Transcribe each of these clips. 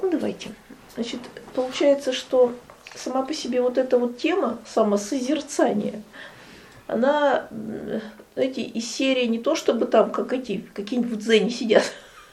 Ну, давайте. Значит, получается, что сама по себе вот эта вот тема самосозерцания, она, знаете, из серии не то, чтобы там как какие-нибудь в дзене сидят,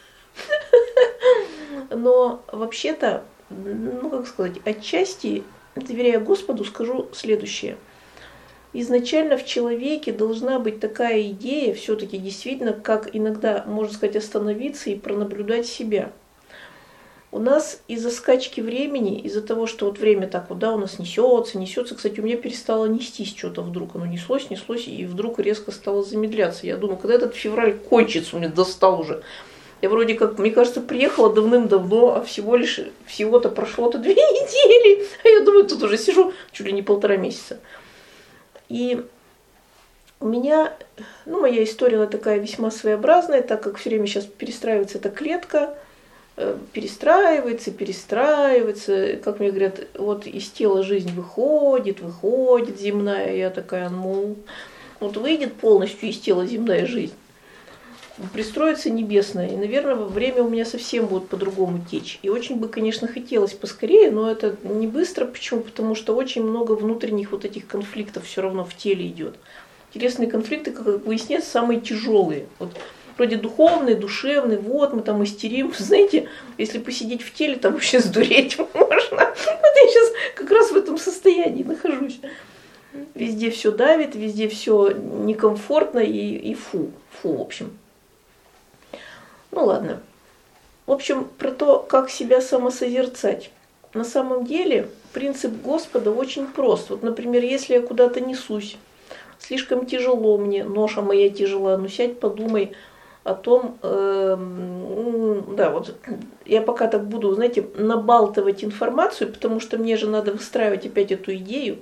но вообще-то, ну, как сказать, отчасти, доверяя Господу, скажу следующее. Изначально в человеке должна быть такая идея, все-таки действительно, как иногда, можно сказать, остановиться и пронаблюдать себя. У нас из-за скачки времени, из-за того, что вот время так вот, да, у нас несется, кстати, у меня перестало нестись что-то вдруг, оно неслось, и вдруг резко стало замедляться. Я думаю, когда этот февраль кончится, у меня достал уже. Я вроде как, мне кажется, приехала давным-давно, а всего-то прошло-то 2 недели, а я думаю, тут уже сижу чуть ли не 1,5 месяца. И у меня, ну, моя история она такая весьма своеобразная, так как все время сейчас перестраивается эта клетка, перестраивается, как мне говорят, вот из тела жизнь выходит земная, я такая, ну, вот выйдет полностью из тела земная жизнь, пристроится небесная, и, наверное, время у меня совсем будет по-другому течь. И очень бы, конечно, хотелось поскорее, но это не быстро. Почему? Потому что очень много внутренних вот этих конфликтов все равно в теле идет. Интересные конфликты, как выясняется, самые тяжелые. Вот вроде духовный, душевный, вот мы там истерим. Знаете, если посидеть в теле, там вообще сдуреть можно. Вот я сейчас как раз в этом состоянии нахожусь. Везде все давит, везде все некомфортно и фу, в общем. Ну ладно. В общем, про то, как себя самосозерцать. На самом деле принцип Господа очень прост. Вот, например, если я куда-то несусь, слишком тяжело мне, ноша моя тяжела, ну сядь, подумай о том, да, вот я пока так буду, знаете, набалтывать информацию, потому что мне же надо выстраивать опять эту идею.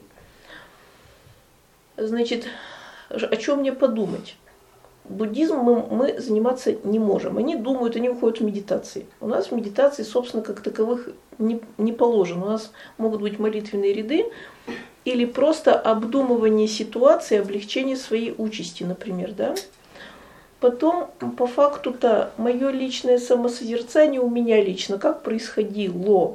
Значит, о чем мне подумать? Буддизмом мы заниматься не можем. Они думают, они уходят в медитации. У нас в медитации, собственно, как таковых не положено. У нас могут быть молитвенные ряды или просто обдумывание ситуации, облегчение своей участи, например, да. Потом, по факту-то, мое личное самосозерцание у меня лично, как происходило.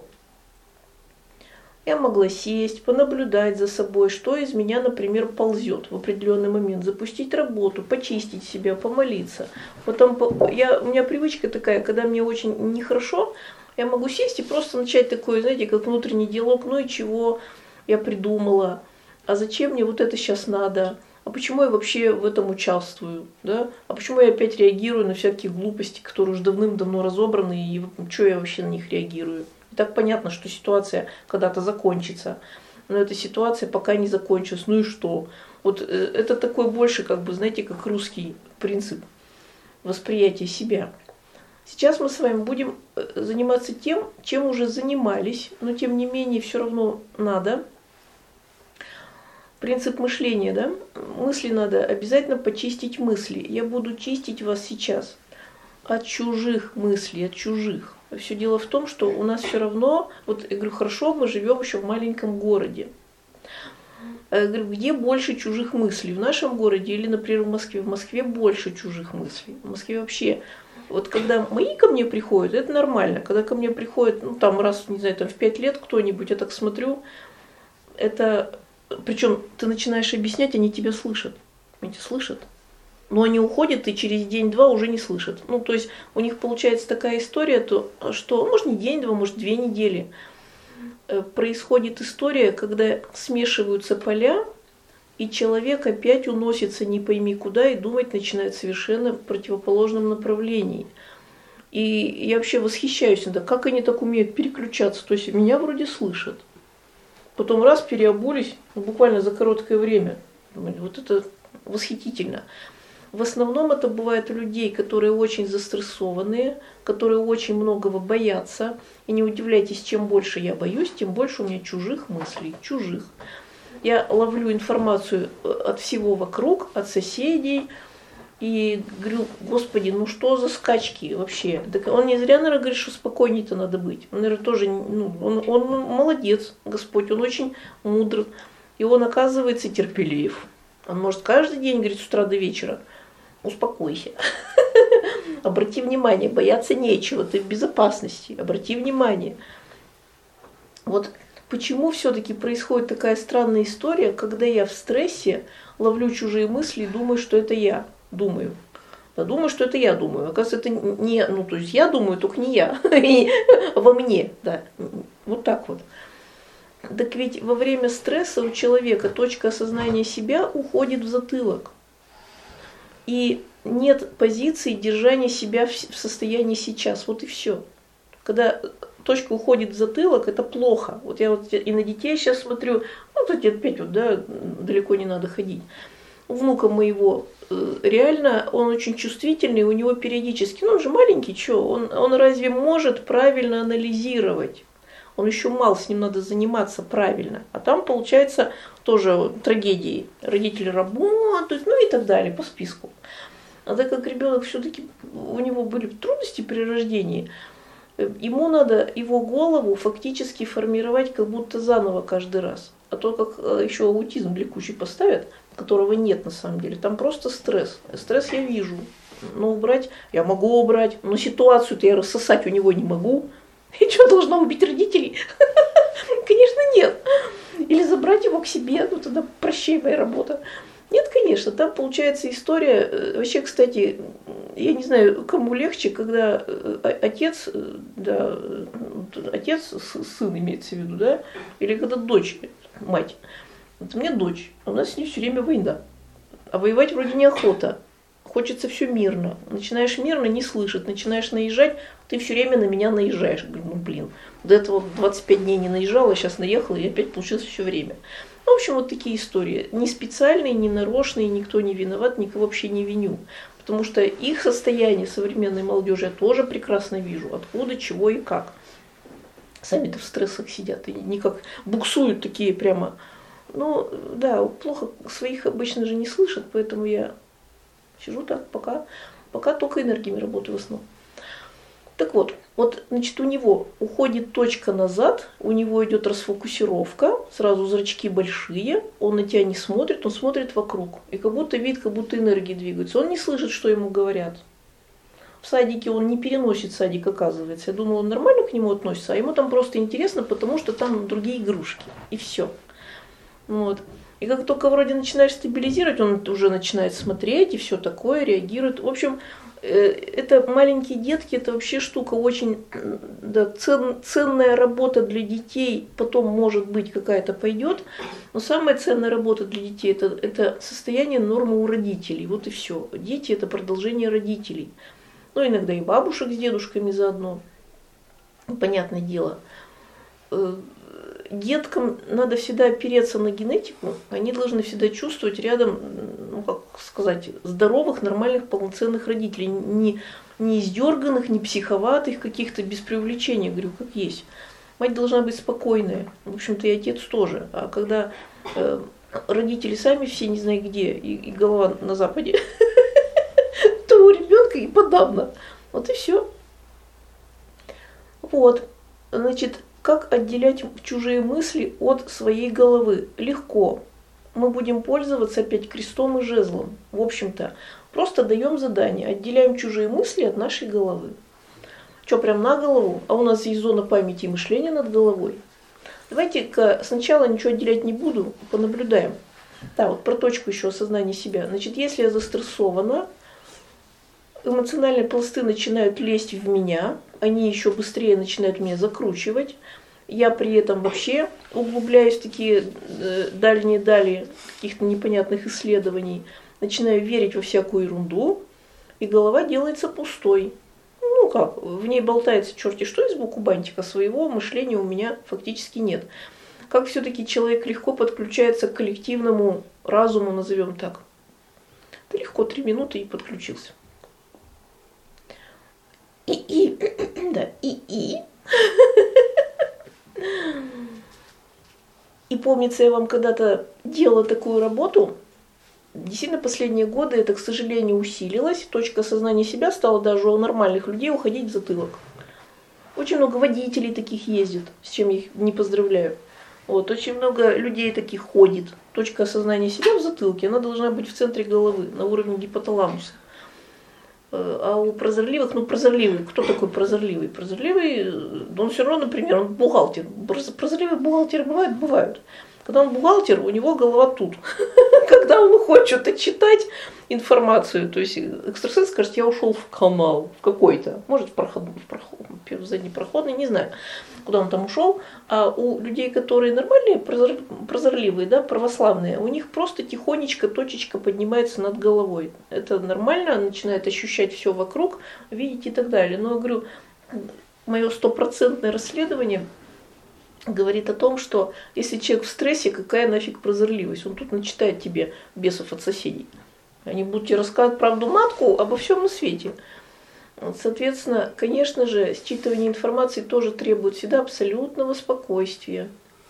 Я могла сесть, понаблюдать за собой, что из меня, например, ползет в определенный момент, запустить работу, почистить себя, помолиться. Потом у меня привычка такая, когда мне очень нехорошо, я могу сесть и просто начать такой, знаете, как внутренний диалог, ну и чего я придумала, а зачем мне вот это сейчас надо, а почему я вообще в этом участвую, да? А почему я опять реагирую на всякие глупости, которые уже давным-давно разобраны, и что я вообще на них реагирую. Так понятно, что ситуация когда-то закончится, но эта ситуация пока не закончилась. Ну и что? Вот это такой больше, как бы, знаете, как русский принцип восприятия себя. Сейчас мы с вами будем заниматься тем, чем уже занимались, но тем не менее все равно надо. Принцип мышления, да? Мысли надо обязательно почистить мысли. Я буду чистить вас сейчас от чужих мыслей, от чужих. Все дело в том, что у нас все равно, вот я говорю, хорошо, мы живем еще в маленьком городе. Я говорю, где больше чужих мыслей? В нашем городе или, например, в Москве? В Москве больше чужих мыслей. В Москве вообще, вот когда мои ко мне приходят, это нормально. Когда ко мне приходят, ну там раз, не знаю, там в 5 лет кто-нибудь, я так смотрю, это, причем ты начинаешь объяснять, они тебя слышат. Они тебя слышат. Но они уходят и через день-два уже не слышат. Ну, то есть у них получается такая история, что, может, не день-два, может, 2 недели. Происходит история, когда смешиваются поля, и человек опять уносится не пойми куда и думать начинает совершенно в противоположном направлении. И я вообще восхищаюсь иногда, как они так умеют переключаться. То есть меня вроде слышат. Потом раз переобулись, буквально за короткое время. Вот это восхитительно. В основном это бывает у людей, которые очень застрессованные, которые очень многого боятся. И не удивляйтесь, чем больше я боюсь, тем больше у меня чужих мыслей, чужих. Я ловлю информацию от всего вокруг, от соседей. И говорю, Господи, ну что за скачки вообще? Так он не зря, наверное, говорит, что спокойней-то надо быть. Он, наверное, тоже, он молодец, Господь, он очень мудр. И он, оказывается, терпелив. Он может каждый день говорить с утра до вечера, успокойся. Обрати внимание, бояться нечего, ты в безопасности. Обрати внимание. Вот почему все-таки происходит такая странная история, когда я в стрессе ловлю чужие мысли и думаю, что это я думаю. Да, думаю, что это я думаю. Оказывается, это не, ну, то есть я думаю, только не я, во мне, да, вот так вот. Так ведь во время стресса у человека точка осознания себя уходит в затылок. И нет позиции держания себя в состоянии сейчас, вот и все. Когда точка уходит в затылок, это плохо. Вот я вот и на детей сейчас смотрю, ну, тут лет 5, вот, да, далеко не надо ходить. У внука моего реально он очень чувствительный, у него периодически, ну он же маленький, что, он разве может правильно анализировать? Он еще мал, с ним надо заниматься правильно. А там получается тоже трагедии. Родители работают, ну и так далее, по списку. А так как ребенок все-таки, у него были трудности при рождении, ему надо его голову фактически формировать как будто заново каждый раз. А то, как еще аутизм влекущий поставят, которого нет на самом деле, там просто стресс. Стресс я вижу. Но убрать, я могу убрать, но ситуацию-то я рассосать у него не могу. И что, должна убить родителей? Конечно, нет. Или забрать его к себе, ну тогда прощай, моя работа. Нет, конечно, там получается история. Вообще, кстати, я не знаю, кому легче, когда отец, да, отец, сын имеется в виду, да, или когда дочь, мать. Вот у меня дочь, а у нас с ней все время война. А воевать вроде неохота. Хочется все мирно. Начинаешь мирно, не слышит. Начинаешь наезжать, ты все время на меня наезжаешь. Говорю, ну блин, до этого 25 дней не наезжала, сейчас наехала, и опять получилось все время. Ну, в общем, вот такие истории. Не специальные, не нарочные, никто не виноват, никого вообще не виню. Потому что их состояние современной молодежи я тоже прекрасно вижу. Откуда, чего и как. Сами-то в стрессах сидят и никак буксуют такие прямо. Ну, да, плохо своих обычно же не слышат, поэтому я сижу так, пока только энергиями работаю в основном. Так вот, значит, у него уходит точка назад, у него идет расфокусировка, сразу зрачки большие, он на тебя не смотрит, он смотрит вокруг. И как будто вид, как будто энергии двигаются. Он не слышит, что ему говорят. В садике он не переносит садик, оказывается. Я думала, он нормально к нему относится, а ему там просто интересно, потому что там другие игрушки. И все. Вот. И как только вроде начинаешь стабилизировать, он уже начинает смотреть и все такое, реагирует. В общем, это маленькие детки, это вообще штука очень, да, ценная работа для детей, потом, может быть, какая-то пойдет, но самая ценная работа для детей это состояние нормы у родителей, вот и все. Дети это продолжение родителей, ну иногда и бабушек с дедушками заодно, понятное дело. Деткам надо всегда опереться на генетику, они должны всегда чувствовать рядом, ну как сказать, здоровых, нормальных, полноценных родителей, не издерганных, не психоватых, каких-то без преувеличения, говорю, как есть. Мать должна быть спокойная, в общем-то и отец тоже. А когда родители сами все не знаю где, и голова на Западе, то у ребенка и подавно. Вот и все. Вот, значит, как отделять чужие мысли от своей головы? Легко. Мы будем пользоваться опять крестом и жезлом. В общем-то, просто даем задание, отделяем чужие мысли от нашей головы. Что, прям на голову? А у нас есть зона памяти и мышления над головой. Давайте-ка сначала ничего отделять не буду, понаблюдаем. Да, вот про точку еще осознания себя. Значит, если я застрессована, эмоциональные пласты начинают лезть в меня, они еще быстрее начинают меня закручивать. Я при этом вообще углубляюсь в такие дальние дали каких-то непонятных исследований, начинаю верить во всякую ерунду, и голова делается пустой. Ну как, в ней болтается черти что из боку бантика, своего мышления у меня фактически нет. Как все-таки человек легко подключается к коллективному разуму, назовем так. Да легко, 3 минуты и подключился. И помнится, я вам когда-то делала такую работу, действительно последние годы это, к сожалению, усилилось, точка осознания себя стала даже у нормальных людей уходить в затылок. Очень много водителей таких ездит, с чем я их не поздравляю. Вот, очень много людей таких ходит. Точка осознания себя в затылке, она должна быть в центре головы, на уровне гипоталамуса. А у прозорливых, ну прозорливый, кто такой прозорливый? Прозорливый, он все равно, например, он бухгалтер. Прозорливые бухгалтеры бывают? Бывают. Когда он бухгалтер, у него голова тут. Когда он хочет что-то читать информацию, то есть экстрасенс скажет, я ушел в канал, в какой-то, может в заднепроходный, не знаю, куда он там ушел. А у людей, которые нормальные, прозорливые, да, православные, у них просто тихонечко точечка поднимается над головой. Это нормально, начинает ощущать все вокруг, видеть и так далее. Но я говорю, мое 100% расследование говорит о том, что если человек в стрессе, какая нафиг прозорливость? Он тут начитает тебе бесов от соседей. Они будут тебе рассказывать правду матку обо всем на свете. Соответственно, конечно же, считывание информации тоже требует всегда абсолютного спокойствия.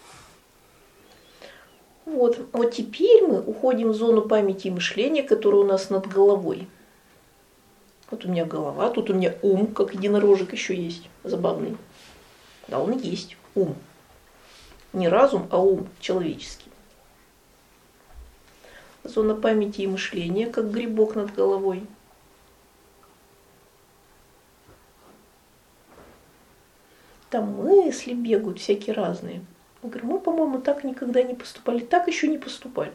Вот теперь мы уходим в зону памяти и мышления, которая у нас над головой. Вот у меня голова, тут у меня ум, как единорожек еще есть, забавный. Да, он и есть, ум. Не разум, а ум человеческий. Зона памяти и мышления, как грибок над головой. Там мысли бегают всякие разные. Я говорю, мы, по-моему, так никогда не поступали, так еще не поступали.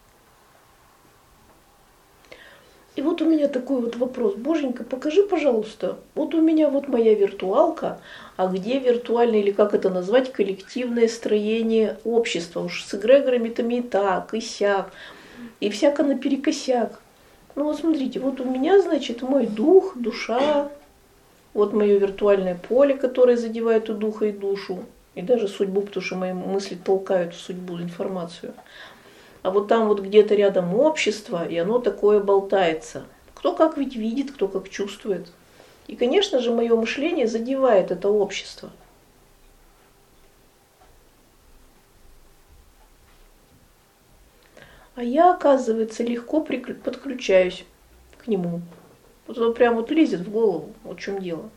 И вот у меня такой вот вопрос. Боженька, покажи, пожалуйста, вот у меня вот моя виртуалка, а где виртуальное, или как это назвать, коллективное строение общества? Уж с эгрегорами там и так, и сяк, и всяко наперекосяк. Ну вот смотрите, вот у меня, значит, мой дух, душа, вот мое виртуальное поле, которое задевает и духа, и душу, и даже судьбу, потому что мои мысли толкают в судьбу информацию. А вот там вот где-то рядом общество, и оно такое болтается. Кто как ведь видит, кто как чувствует. И, конечно же, мое мышление задевает это общество. А я, оказывается, легко подключаюсь к нему. Вот он прям вот лезет в голову, вот в чем дело.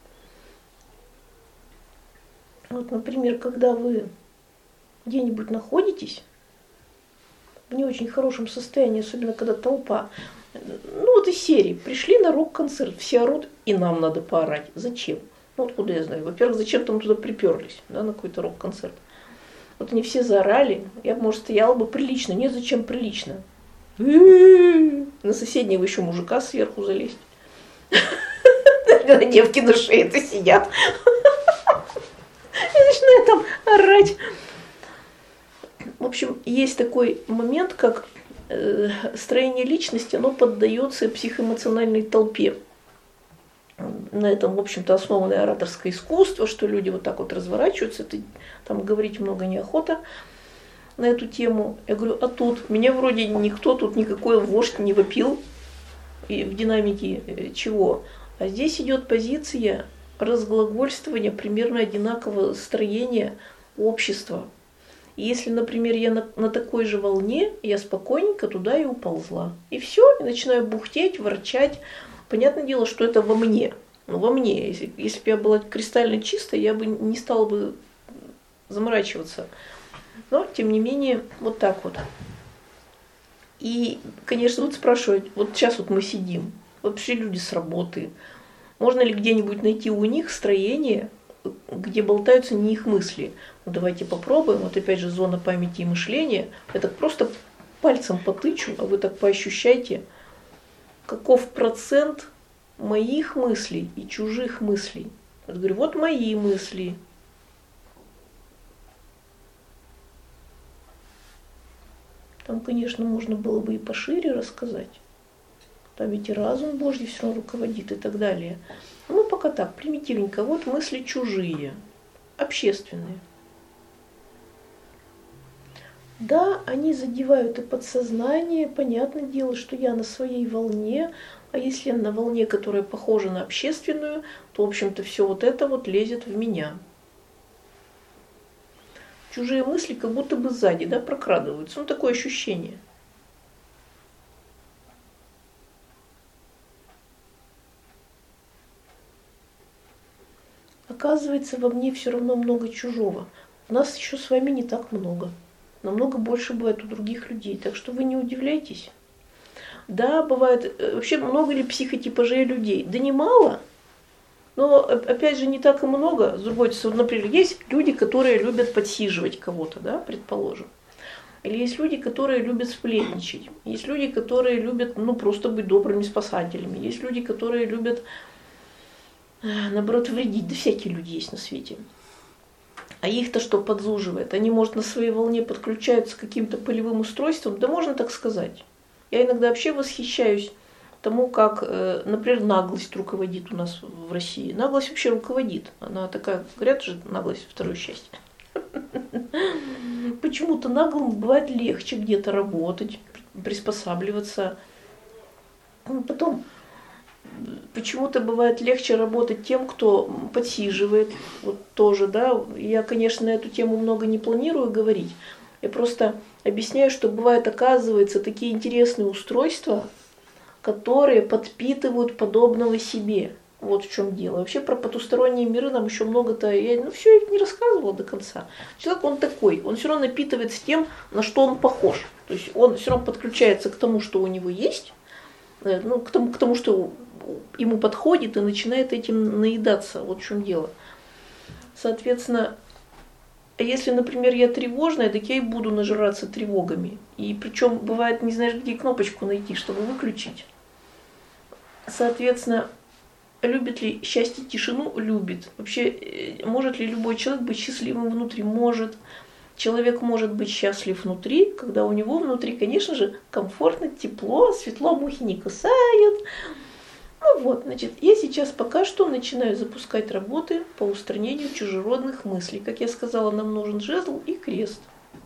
Вот, например, когда вы где-нибудь находитесь, в не очень хорошем состоянии, особенно когда толпа. Ну вот из серии. Пришли на рок-концерт, все орут, и нам надо поорать. Зачем? Ну откуда я знаю? Во-первых, зачем там туда приперлись, да, на какой-то рок-концерт. Вот они все заорали, я бы, может, стояла бы прилично. Нет, зачем прилично? На соседнего еще мужика сверху залезть. Когда девки на шее-то сидят. И начинают там орать. В общем, есть такой момент, как строение личности, оно поддается психоэмоциональной толпе. На этом, в общем-то, основано ораторское искусство, что люди вот так вот разворачиваются, это, там говорить много неохота на эту тему. Я говорю, а тут меня вроде никто, тут никакой вождь не вопил и в динамике чего. А здесь идет позиция разглагольствования примерно одинакового строения общества. И если, например, я на такой же волне, я спокойненько туда и уползла. И все, и начинаю бухтеть, ворчать. Понятное дело, что это во мне. Ну, во мне. Если бы я была кристально чистой, я бы не стала бы заморачиваться. Но, тем не менее, вот так вот. И, конечно, вот спрашивать, вот сейчас вот мы сидим, вообще люди с работы. Можно ли где-нибудь найти у них строение, где болтаются не их мысли? Ну, давайте попробуем. Вот опять же зона памяти и мышления. Я так просто пальцем потычу, а вы так поощущайте, каков процент моих мыслей и чужих мыслей. Я говорю, вот мои мысли. Там, конечно, можно было бы и пошире рассказать. Там ведь и разум Божий все равно руководит и так далее. Ну, пока так, примитивненько. Вот мысли чужие, общественные. Да, они задевают и подсознание. Понятное дело, что я на своей волне. А если я на волне, которая похожа на общественную, то, в общем-то, все вот это вот лезет в меня. Чужие мысли как будто бы сзади, да, прокрадываются. Ну, такое ощущение. Оказывается, во мне все равно много чужого. У нас еще с вами не так много. Намного больше бывает у других людей. Так что вы не удивляйтесь. Да, бывает, вообще много ли психотипажей людей? Да немало, но опять же не так и много. С другой стороны, например, есть люди, которые любят подсиживать кого-то, да, предположим. Или есть люди, которые любят сплетничать. Есть люди, которые любят, ну, просто быть добрыми спасателями. Есть люди, которые любят, наоборот, вредить. Да всякие люди есть на свете. А их-то что подзуживает? Они, может, на своей волне подключаются к каким-то полевым устройствам? Да можно так сказать. Я иногда вообще восхищаюсь тому, как, например, наглость руководит у нас в России. Наглость вообще руководит. Она такая, говорят же, наглость второе счастье. Почему-то наглым бывает легче где-то работать, приспосабливаться. Потом почему-то бывает легче работать тем, кто подсиживает. Вот тоже, да. Я, конечно, на эту тему много не планирую говорить. Я просто объясняю, что бывают, оказывается, такие интересные устройства, которые подпитывают подобного себе. Вот в чем дело. Вообще про потусторонние миры нам еще много-то, я все не рассказывала до конца. Человек, он такой, он все равно напитывается тем, на что он похож. То есть он все равно подключается к тому, что у него есть, ну, к тому, что ему подходит, и начинает этим наедаться. Вот в чем дело. Соответственно, если, например, я тревожная, так я и буду нажираться тревогами. И причем бывает, не знаешь, где кнопочку найти, чтобы выключить. Соответственно, любит ли счастье тишину? Любит. Вообще, может ли любой человек быть счастливым внутри? Может. Человек может быть счастлив внутри, когда у него внутри, конечно же, комфортно, тепло, светло, мухи не кусают. Ну вот, значит, я сейчас пока что начинаю запускать работы по устранению чужеродных мыслей. Как я сказала, нам нужен жезл и крест.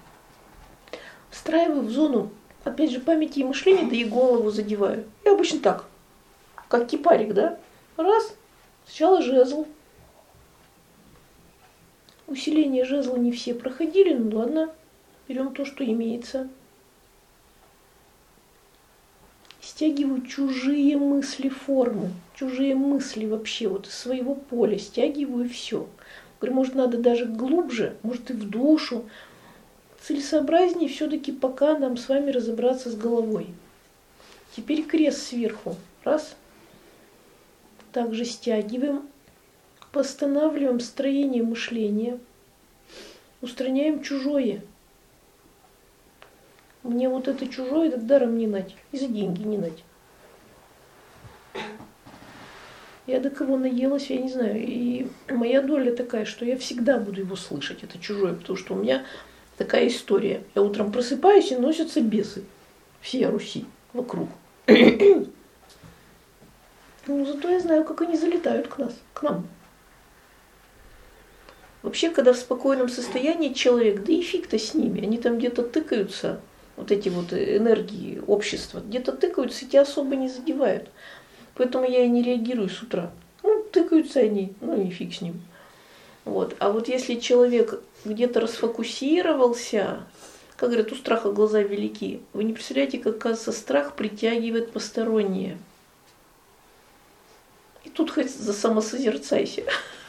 Встраиваю в зону, опять же, памяти и мышления, да и голову задеваю. Я обычно так, как кипарик, да? Раз, сначала жезл. Усиление жезла не все проходили, ну ладно, берем то, что имеется. Стягиваю чужие мысли формы, чужие мысли вообще вот из своего поля, стягиваю все. Говорю, может, надо даже глубже, может, и в душу. Целесообразнее все-таки пока нам с вами разобраться с головой. Теперь крест сверху. Раз. Также стягиваем, восстанавливаем строение мышления, устраняем чужое. Мне вот это чужое так даром не нать, и за деньги не нать. Я до кого наелась, я не знаю. И моя доля такая, что я всегда буду его слышать, это чужое, потому что у меня такая история. Я утром просыпаюсь, и носятся бесы всей Руси вокруг. Ну, зато я знаю, как они залетают к нам. Вообще, когда в спокойном состоянии человек, да и фиг-то с ними, они там где-то тыкаются, вот эти вот энергии общества, где-то тыкаются, и тебя особо не задевают. Поэтому я и не реагирую с утра. Ну, тыкаются они, ну и фиг с ним. Вот. А вот если человек где-то расфокусировался, как говорят, у страха глаза велики, вы не представляете, как, оказывается, страх притягивает постороннее. И тут хоть самосозерцайся.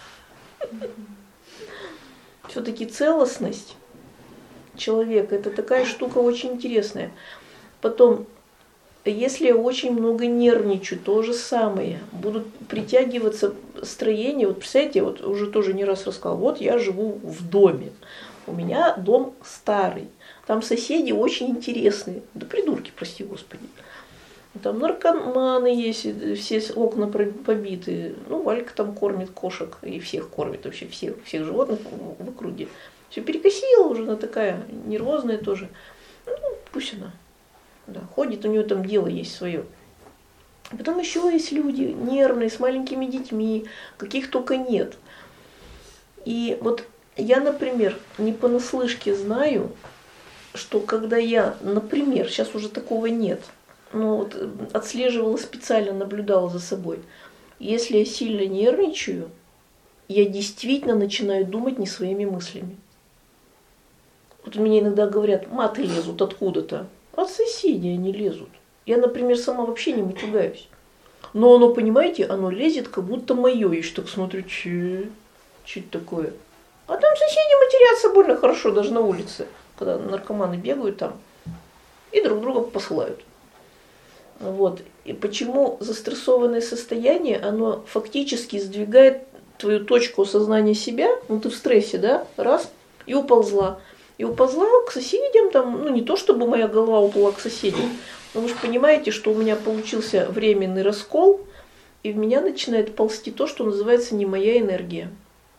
Все-таки целостность человека – это такая штука очень интересная. Потом, если я очень много нервничаю, то же самое. Будут притягиваться строения. Вот представляете, вот уже тоже не раз рассказывала, вот я живу в доме. У меня дом старый. Там соседи очень интересные. Да придурки, прости господи. Там наркоманы есть, все окна побиты. Ну, Валька там кормит кошек и всех кормит, вообще всех животных в округе. Все перекосила уже, она такая нервозная тоже. Ну, пусть она ходит, у нее там дело есть свое. Потом еще есть люди нервные, с маленькими детьми, каких только нет. И вот я, например, не понаслышке знаю, что когда я, например, сейчас уже такого нет, но вот отслеживала специально, наблюдала за собой. Если я сильно нервничаю, я действительно начинаю думать не своими мыслями. Вот у меня иногда говорят, маты лезут откуда-то. От соседей они лезут. Я, например, сама вообще не матюгаюсь. Но оно, понимаете, оно лезет, как будто мое. Я еще так смотрю, че это такое? А там соседи матерятся больно хорошо, даже на улице. Когда наркоманы бегают там и друг друга посылают. Вот. И почему застрессованное состояние, оно фактически сдвигает твою точку осознания себя, ну ты в стрессе, да, раз, и уползла. И уползла к соседям, там, ну не то чтобы моя голова уплыла к соседям, но вы же понимаете, что у меня получился временный раскол, и в меня начинает ползти то, что называется не моя энергия.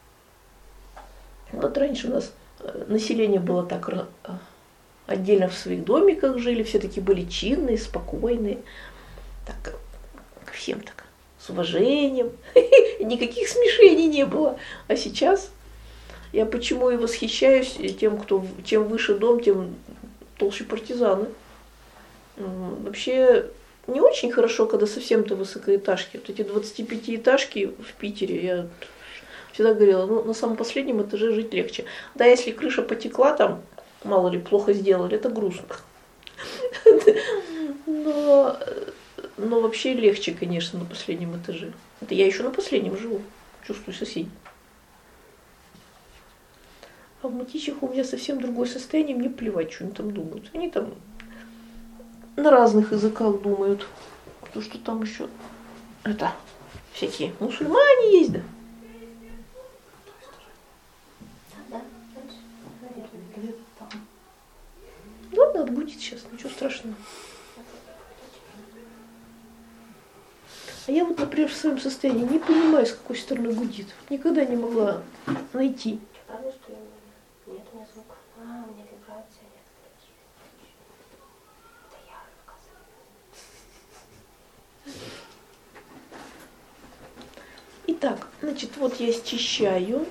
Вот раньше у нас население было так отдельно в своих домиках жили, все такие были чинные, спокойные, так, ко всем так, с уважением, никаких смешений не было. А сейчас я почему и восхищаюсь тем, кто чем выше дом, тем толще партизаны. Вообще не очень хорошо, когда совсем-то высокоэтажки. Вот эти 25-этажки в Питере, я всегда говорила, ну на самом последнем этаже жить легче. Да, если крыша потекла там, мало ли, плохо сделали, это грустно. Но вообще легче, конечно, на последнем этаже. Это я еще на последнем живу, чувствую соседей. А в Мытищах у меня совсем другое состояние, мне плевать, что они там думают. Они там на разных языках думают. Потому что там еще это всякие мусульмане есть, да. Ладно, отгудит сейчас, ничего страшного. А я вот, например, в своем состоянии не понимаю, с какой стороны гудит. Никогда не могла найти. Правда, что нет у меня звука? У меня вибрация нет. Это я, оказывается. Итак, значит, вот я счищаю.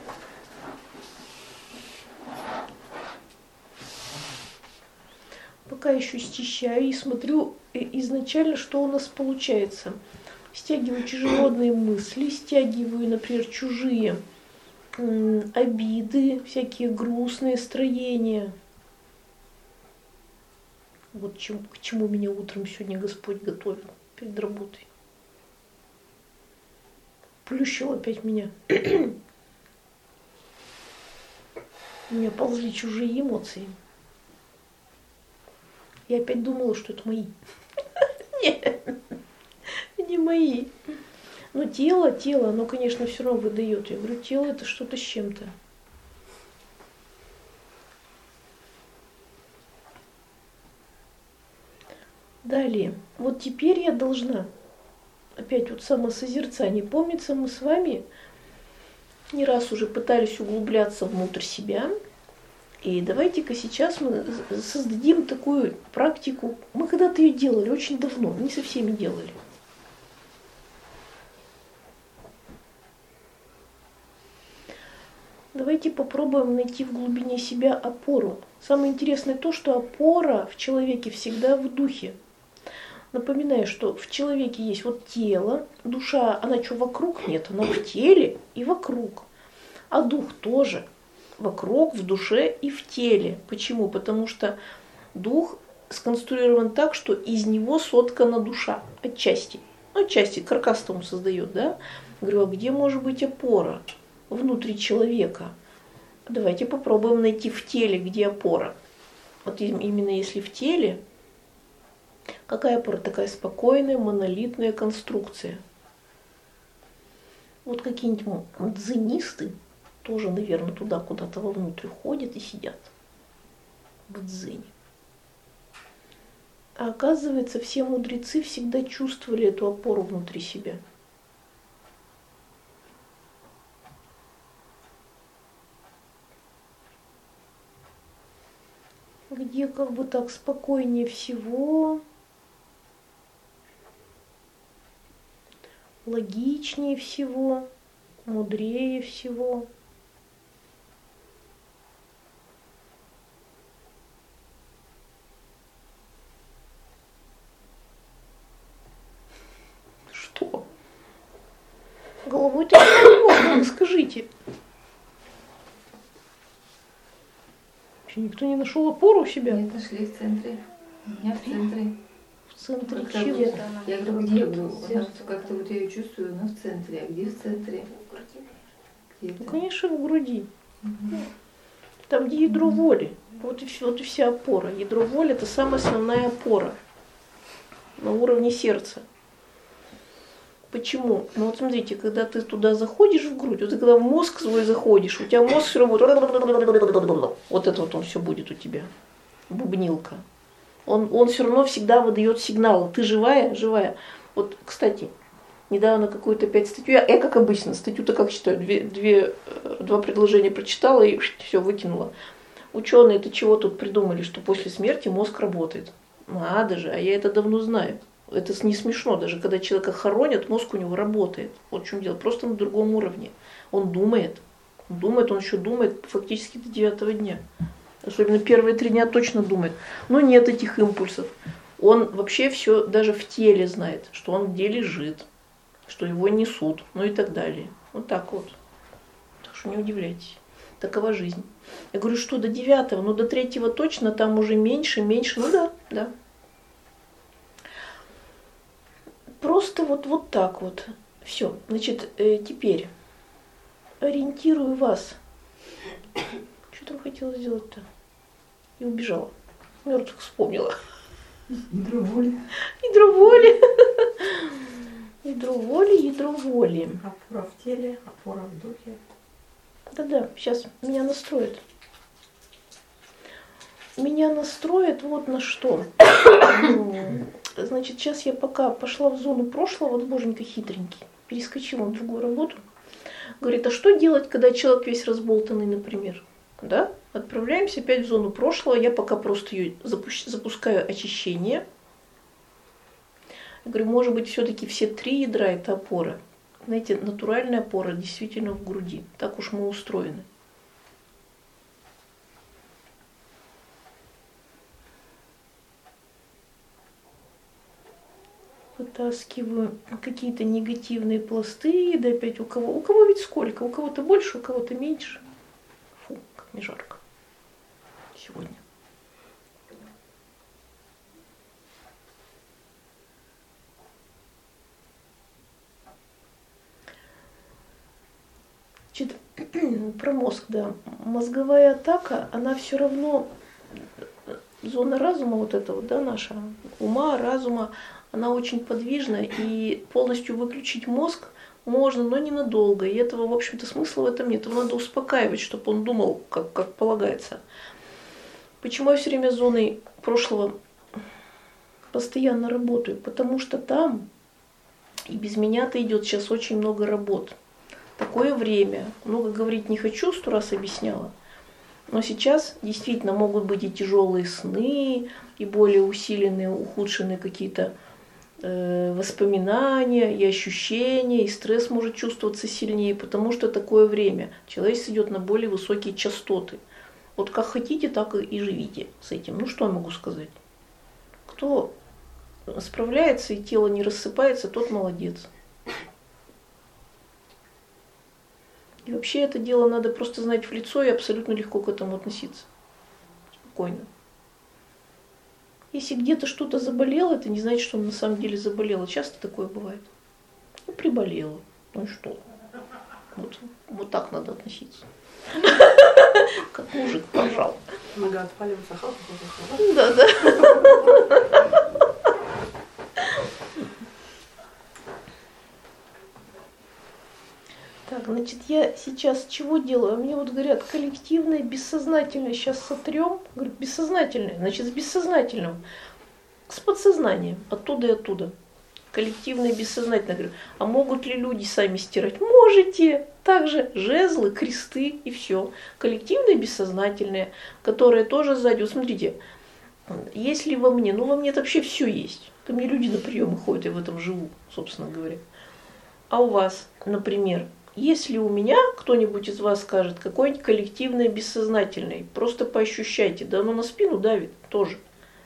Пока еще счищаю и смотрю изначально, что у нас получается. Стягиваю чужеродные мысли, стягиваю, например, чужие обиды, всякие грустные строения. Вот к чему меня утром сегодня Господь готовил перед работой. Плющил опять меня. У меня ползли чужие эмоции. Я опять думала, что это мои. Нет, не мои. Но тело, оно, конечно, все равно выдает. Я говорю, тело это что-то с чем-то. Далее. Вот теперь я должна, опять вот самосозерцание. Помнится, мы с вами не раз уже пытались углубляться внутрь себя. И давайте-ка сейчас мы создадим такую практику. Мы когда-то ее делали очень давно, не со всеми делали. Давайте попробуем найти в глубине себя опору. Самое интересное то, что опора в человеке всегда в духе. Напоминаю, что в человеке есть вот тело, душа, она что, вокруг? Нет, она в теле и вокруг. А дух тоже вокруг, в душе и в теле. Почему? Потому что дух сконструирован так, что из него соткана душа отчасти. Отчасти каркас-то он создает, да? Говорю, а где может быть опора внутри человека? Давайте попробуем найти в теле, где опора. Вот именно если в теле, какая опора? Такая спокойная, монолитная конструкция. Вот какие-нибудь дзенисты тоже, наверное, туда куда-то вовнутрь ходят и сидят в дзене. А оказывается, все мудрецы всегда чувствовали эту опору внутри себя. Где как бы так спокойнее всего, логичнее всего, мудрее всего. Что? Головой-то не можно, скажите. Вообще никто не нашел опору у себя? Нет, нашли в центре. У меня в центре. В центре Как-то чего? Я говорю, где? Потому что как-то вот я ее чувствую, но в центре. А где в центре? Где Ну, это? конечно, в груди. Там, где ядро воли. Вот и вся опора. Ядро воли – это самая основная опора. на уровне сердца. Почему? Ну вот смотрите, когда ты туда заходишь в грудь, вот ты когда в мозг свой заходишь, у тебя мозг все равно вот это вот он все будет у тебя, бубнилка. Он все равно всегда выдает сигналы. Ты живая, живая. Вот, кстати, недавно какую-то опять статью, я как обычно, статью-то как читаю, два предложения прочитала и все выкинула. Ученые-то чего тут придумали, что после смерти мозг работает? Надо же, а я это давно знаю. Это не смешно, даже когда человека хоронят, мозг у него работает. Вот в чем дело, просто на другом уровне. Он думает, он еще думает фактически до 9-го дня. Особенно первые 3 дня точно думает. Но нет этих импульсов. Он вообще все даже в теле знает, что он где лежит, что его несут, ну и так далее. Вот так вот. Так что не удивляйтесь. Такова жизнь. Я говорю, что до 9-го, но до 3-го точно, там уже меньше. Ну да. Просто вот так вот. Все. Значит, теперь ориентирую вас. Что там хотела сделать-то? И убежала. Мертвых вспомнила. Ядро воли. Ядро воли. Опора в теле, опора в духе. Да, сейчас меня настроит. Меня настроит вот на что. Значит, сейчас я пока пошла в зону прошлого, вот боженька хитренький, перескочила на другую работу. Говорит, а что делать, когда человек весь разболтанный, например? Да? Отправляемся опять в зону прошлого. Я пока просто ее запускаю очищение. Я говорю, может быть, все-таки все 3 ядра это опора. Знаете, натуральная опора действительно в груди. Так уж мы устроены. Вытаскиваю какие-то негативные пласты, да опять у кого ведь сколько, у кого-то больше, у кого-то меньше. Фу, как мне жарко сегодня. Значит, про мозг, да. Мозговая атака, она все равно, зона разума вот эта вот, да, наша, ума, разума, она очень подвижна, и полностью выключить мозг можно, но ненадолго. И этого, в общем-то, смысла в этом нет. Его надо успокаивать, чтобы он думал, как полагается. Почему я все время с зоной прошлого постоянно работаю? Потому что там, и без меня-то идет сейчас очень много работ. Такое время. Много говорить не хочу, 100 раз объясняла. Но сейчас действительно могут быть и тяжелые сны, и более усиленные, ухудшенные какие-то воспоминания и ощущения, и стресс может чувствоваться сильнее, потому что такое время. Человек идет на более высокие частоты. Вот как хотите, так и живите с этим. Ну что я могу сказать? Кто справляется и тело не рассыпается, тот молодец. И вообще это дело надо просто знать в лицо и абсолютно легко к этому относиться. Спокойно. Если где-то что-то заболело, это не значит, что он на самом деле заболело. Часто такое бывает. Ну, приболело. Ну и что? Вот так надо относиться. Как мужик пожал. Нога отваливается, халка. Да. Так, значит, я сейчас чего делаю? Мне вот говорят, коллективное, бессознательное сейчас сотрем. Говорю, бессознательное, значит, с бессознательным. С подсознанием, оттуда и оттуда. Коллективное, бессознательное. Говорю, а могут ли люди сами стирать? Можете. Также жезлы, кресты и все. Коллективное, бессознательное, которое тоже сзади. Вот смотрите, если во мне, во мне это вообще все есть. Ко мне люди на приемы ходят, я в этом живу, собственно говоря. А у вас, например, если у меня кто-нибудь из вас скажет, какое-нибудь коллективное бессознательное, просто поощущайте, да оно на спину давит тоже.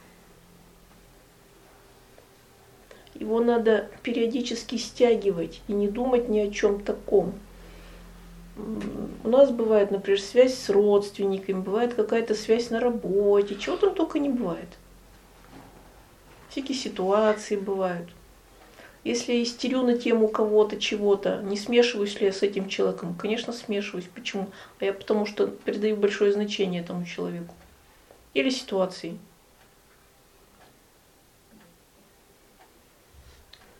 Его надо периодически стягивать и не думать ни о чем таком. У нас бывает, например, связь с родственниками, бывает какая-то связь на работе, чего там только не бывает. Всякие ситуации бывают. Если я истерю на тему кого-то, чего-то, не смешиваюсь ли я с этим человеком? Конечно, смешиваюсь. Почему? А я потому что придаю большое значение этому человеку. Или ситуации.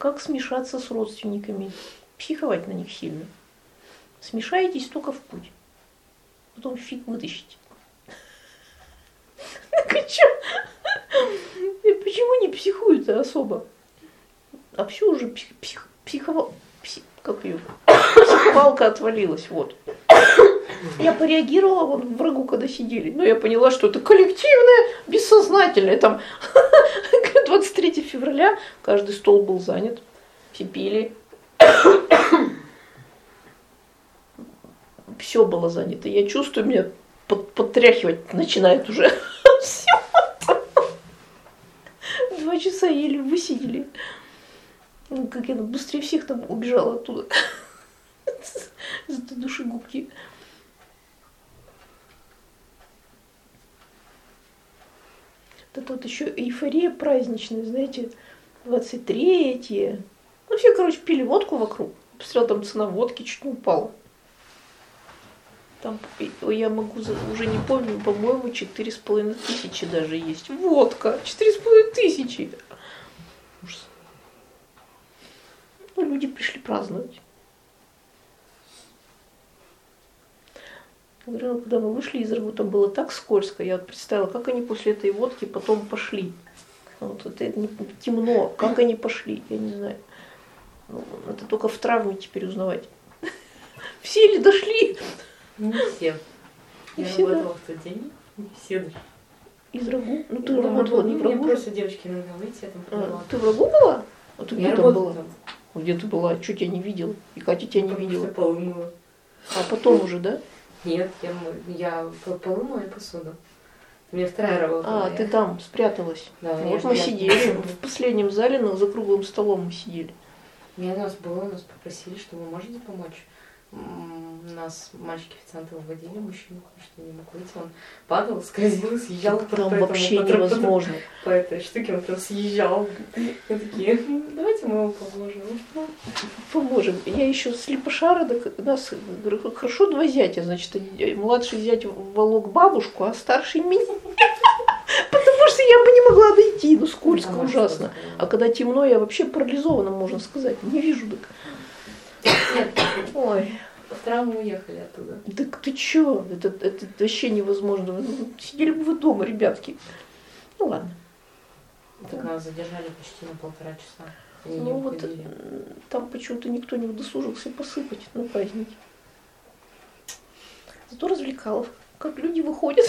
как смешаться с родственниками, психовать на них сильно. Смешаетесь только в путь. Потом фиг вытащите. Так и чё? И почему не психуют-то особо? А все уже психовалка отвалилась, вот. Я пореагировала вон врагу, когда сидели, но я поняла, что это коллективное, бессознательное. Там 23 февраля каждый стол был занят, все пили. Все было занято. Я чувствую, меня подтряхивать начинает уже. Все. 2 часа еле высидели. Как я быстрее всех там убежала оттуда. За этой душегубки. Это вот еще эйфория праздничная, знаете, 23-е. Ну, все, короче, пили водку вокруг. Посмотрела, там цена водки чуть не упала. Там, я могу, уже не помню, по-моему, 4500 даже есть. Водка, 4500. Ужас. Ну, люди пришли праздновать. Говорила, когда мы вышли из Рагу, там было так скользко. Я представила, как они после этой водки потом пошли. Вот это темно, как они пошли, я не знаю. Ну, это только в травме теперь узнавать. Все ли дошли? Не все. Не Я все, работала в тот день, не все дошли. Из Рагу? Ну ты работала не в Рагу? Просто девочки иногда выйти, я там поняла. Ты в Рагу была? А ты где там была? Там. Где ты была? Чуть тебя не видела. И Катя тебя не видела. Я полы мыла. А потом уже, да? Нет, я полы мою посуду. У меня вторая работа. Ты там спряталась. Да, вот мы сидели в последнем зале, за круглым столом мы сидели. Нас попросили, что вы можете помочь. Нас мальчики-официанты выводили, мужчину, что не мог выйти. Он падал, скользил, съезжал. Там вообще невозможно. По этой штуке он там съезжал. И такие, давайте мы ему поможем. Поможем. Я еще слепошара, нас, говорю, хорошо 2 зятя, значит, младший зять волок бабушку, а старший меня. Потому что я бы не могла дойти, ну скользко ужасно. А когда темно, я вообще парализована, можно сказать, не вижу так. Ой. В травму уехали оттуда. Так ты чё? Это вообще невозможно. Сидели бы вы дома, ребятки. Ну ладно. Так нас задержали почти на 1,5 часа. Они Ну не вот уходили. там почему-то никто не удосужился посыпать на праздники. Зато развлекалов. Как люди выходят.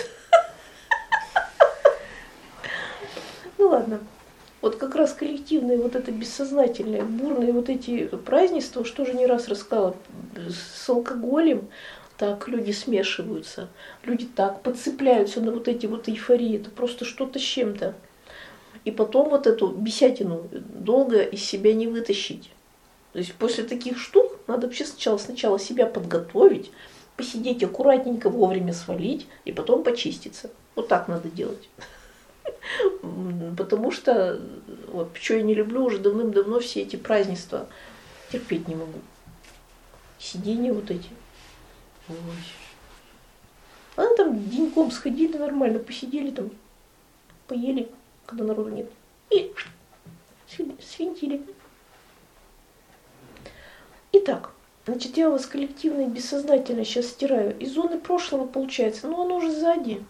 Ну ладно. Вот как раз коллективные, вот это бессознательное, бурные вот эти празднества, что же не раз рассказала, с алкоголем так люди смешиваются, люди так подцепляются на вот эти вот эйфории, это просто что-то с чем-то. И потом вот эту бесятину долго из себя не вытащить. То есть после таких штук надо вообще сначала себя подготовить, посидеть аккуратненько, вовремя свалить и потом почиститься. Вот так надо делать. Потому что, вот, что я не люблю уже давным-давно все эти празднества. Терпеть не могу. Сиденья вот эти. Ой. А там деньком сходили нормально, посидели там, поели, когда народу нет. И свинтили. Итак, значит, я вас коллективно и бессознательно сейчас стираю. Из зоны прошлого получается, но оно уже сзади.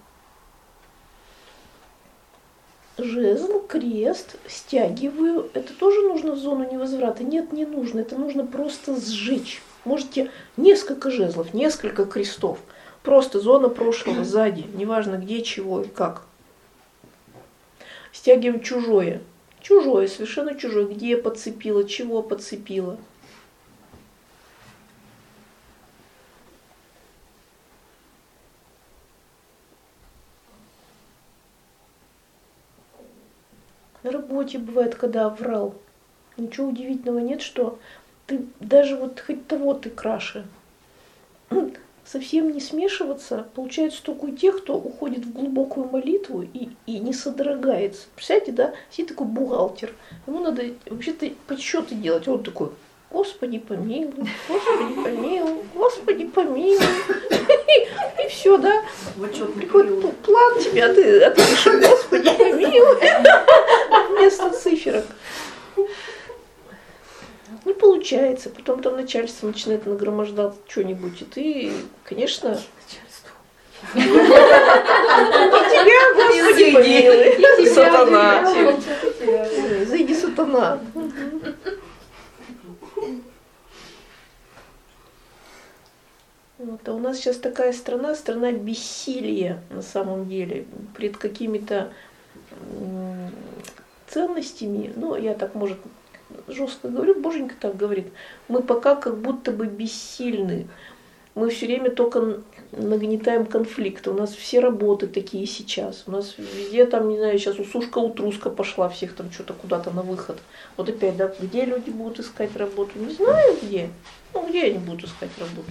Жезл, крест, стягиваю. Это тоже нужно в зону невозврата? Нет, не нужно. Это нужно просто сжечь. Можете несколько жезлов, несколько крестов. Просто зона прошлого сзади. Неважно где, чего и как. Стягиваем чужое. Чужое, совершенно чужое. Где подцепила, чего подцепила. На работе бывает, когда врал. Ничего удивительного нет, что ты даже вот хоть того ты краше. Совсем не смешиваться. Получается только у тех, кто уходит в глубокую молитву и не содрогается. Представляете, да? Сидит такой бухгалтер. Ему надо вообще-то подсчеты делать. Он такой: Господи помилуй, Господи помилуй, Господи помилуй. И все, да? Приходит план тебе, а ты пишешь: Господи помилуй. Вместо циферок. получается. Потом там начальство начинает нагромождать что-нибудь, и ты, конечно... И тебя, Господи, помилуй. Сатана. Зайди, сатана. Вот, а у нас сейчас такая страна бессилия на самом деле, пред какими-то ценностями. Ну, я так, может, жестко говорю, Боженька так говорит. Мы пока как будто бы бессильны. Мы все время только нагнетаем конфликты. У нас все работы такие сейчас. У нас везде там, не знаю, сейчас усушка-утруска пошла, всех там что-то куда-то на выход. Вот опять, да, где люди будут искать работу? Не знаю где. Ну, где они будут искать работу?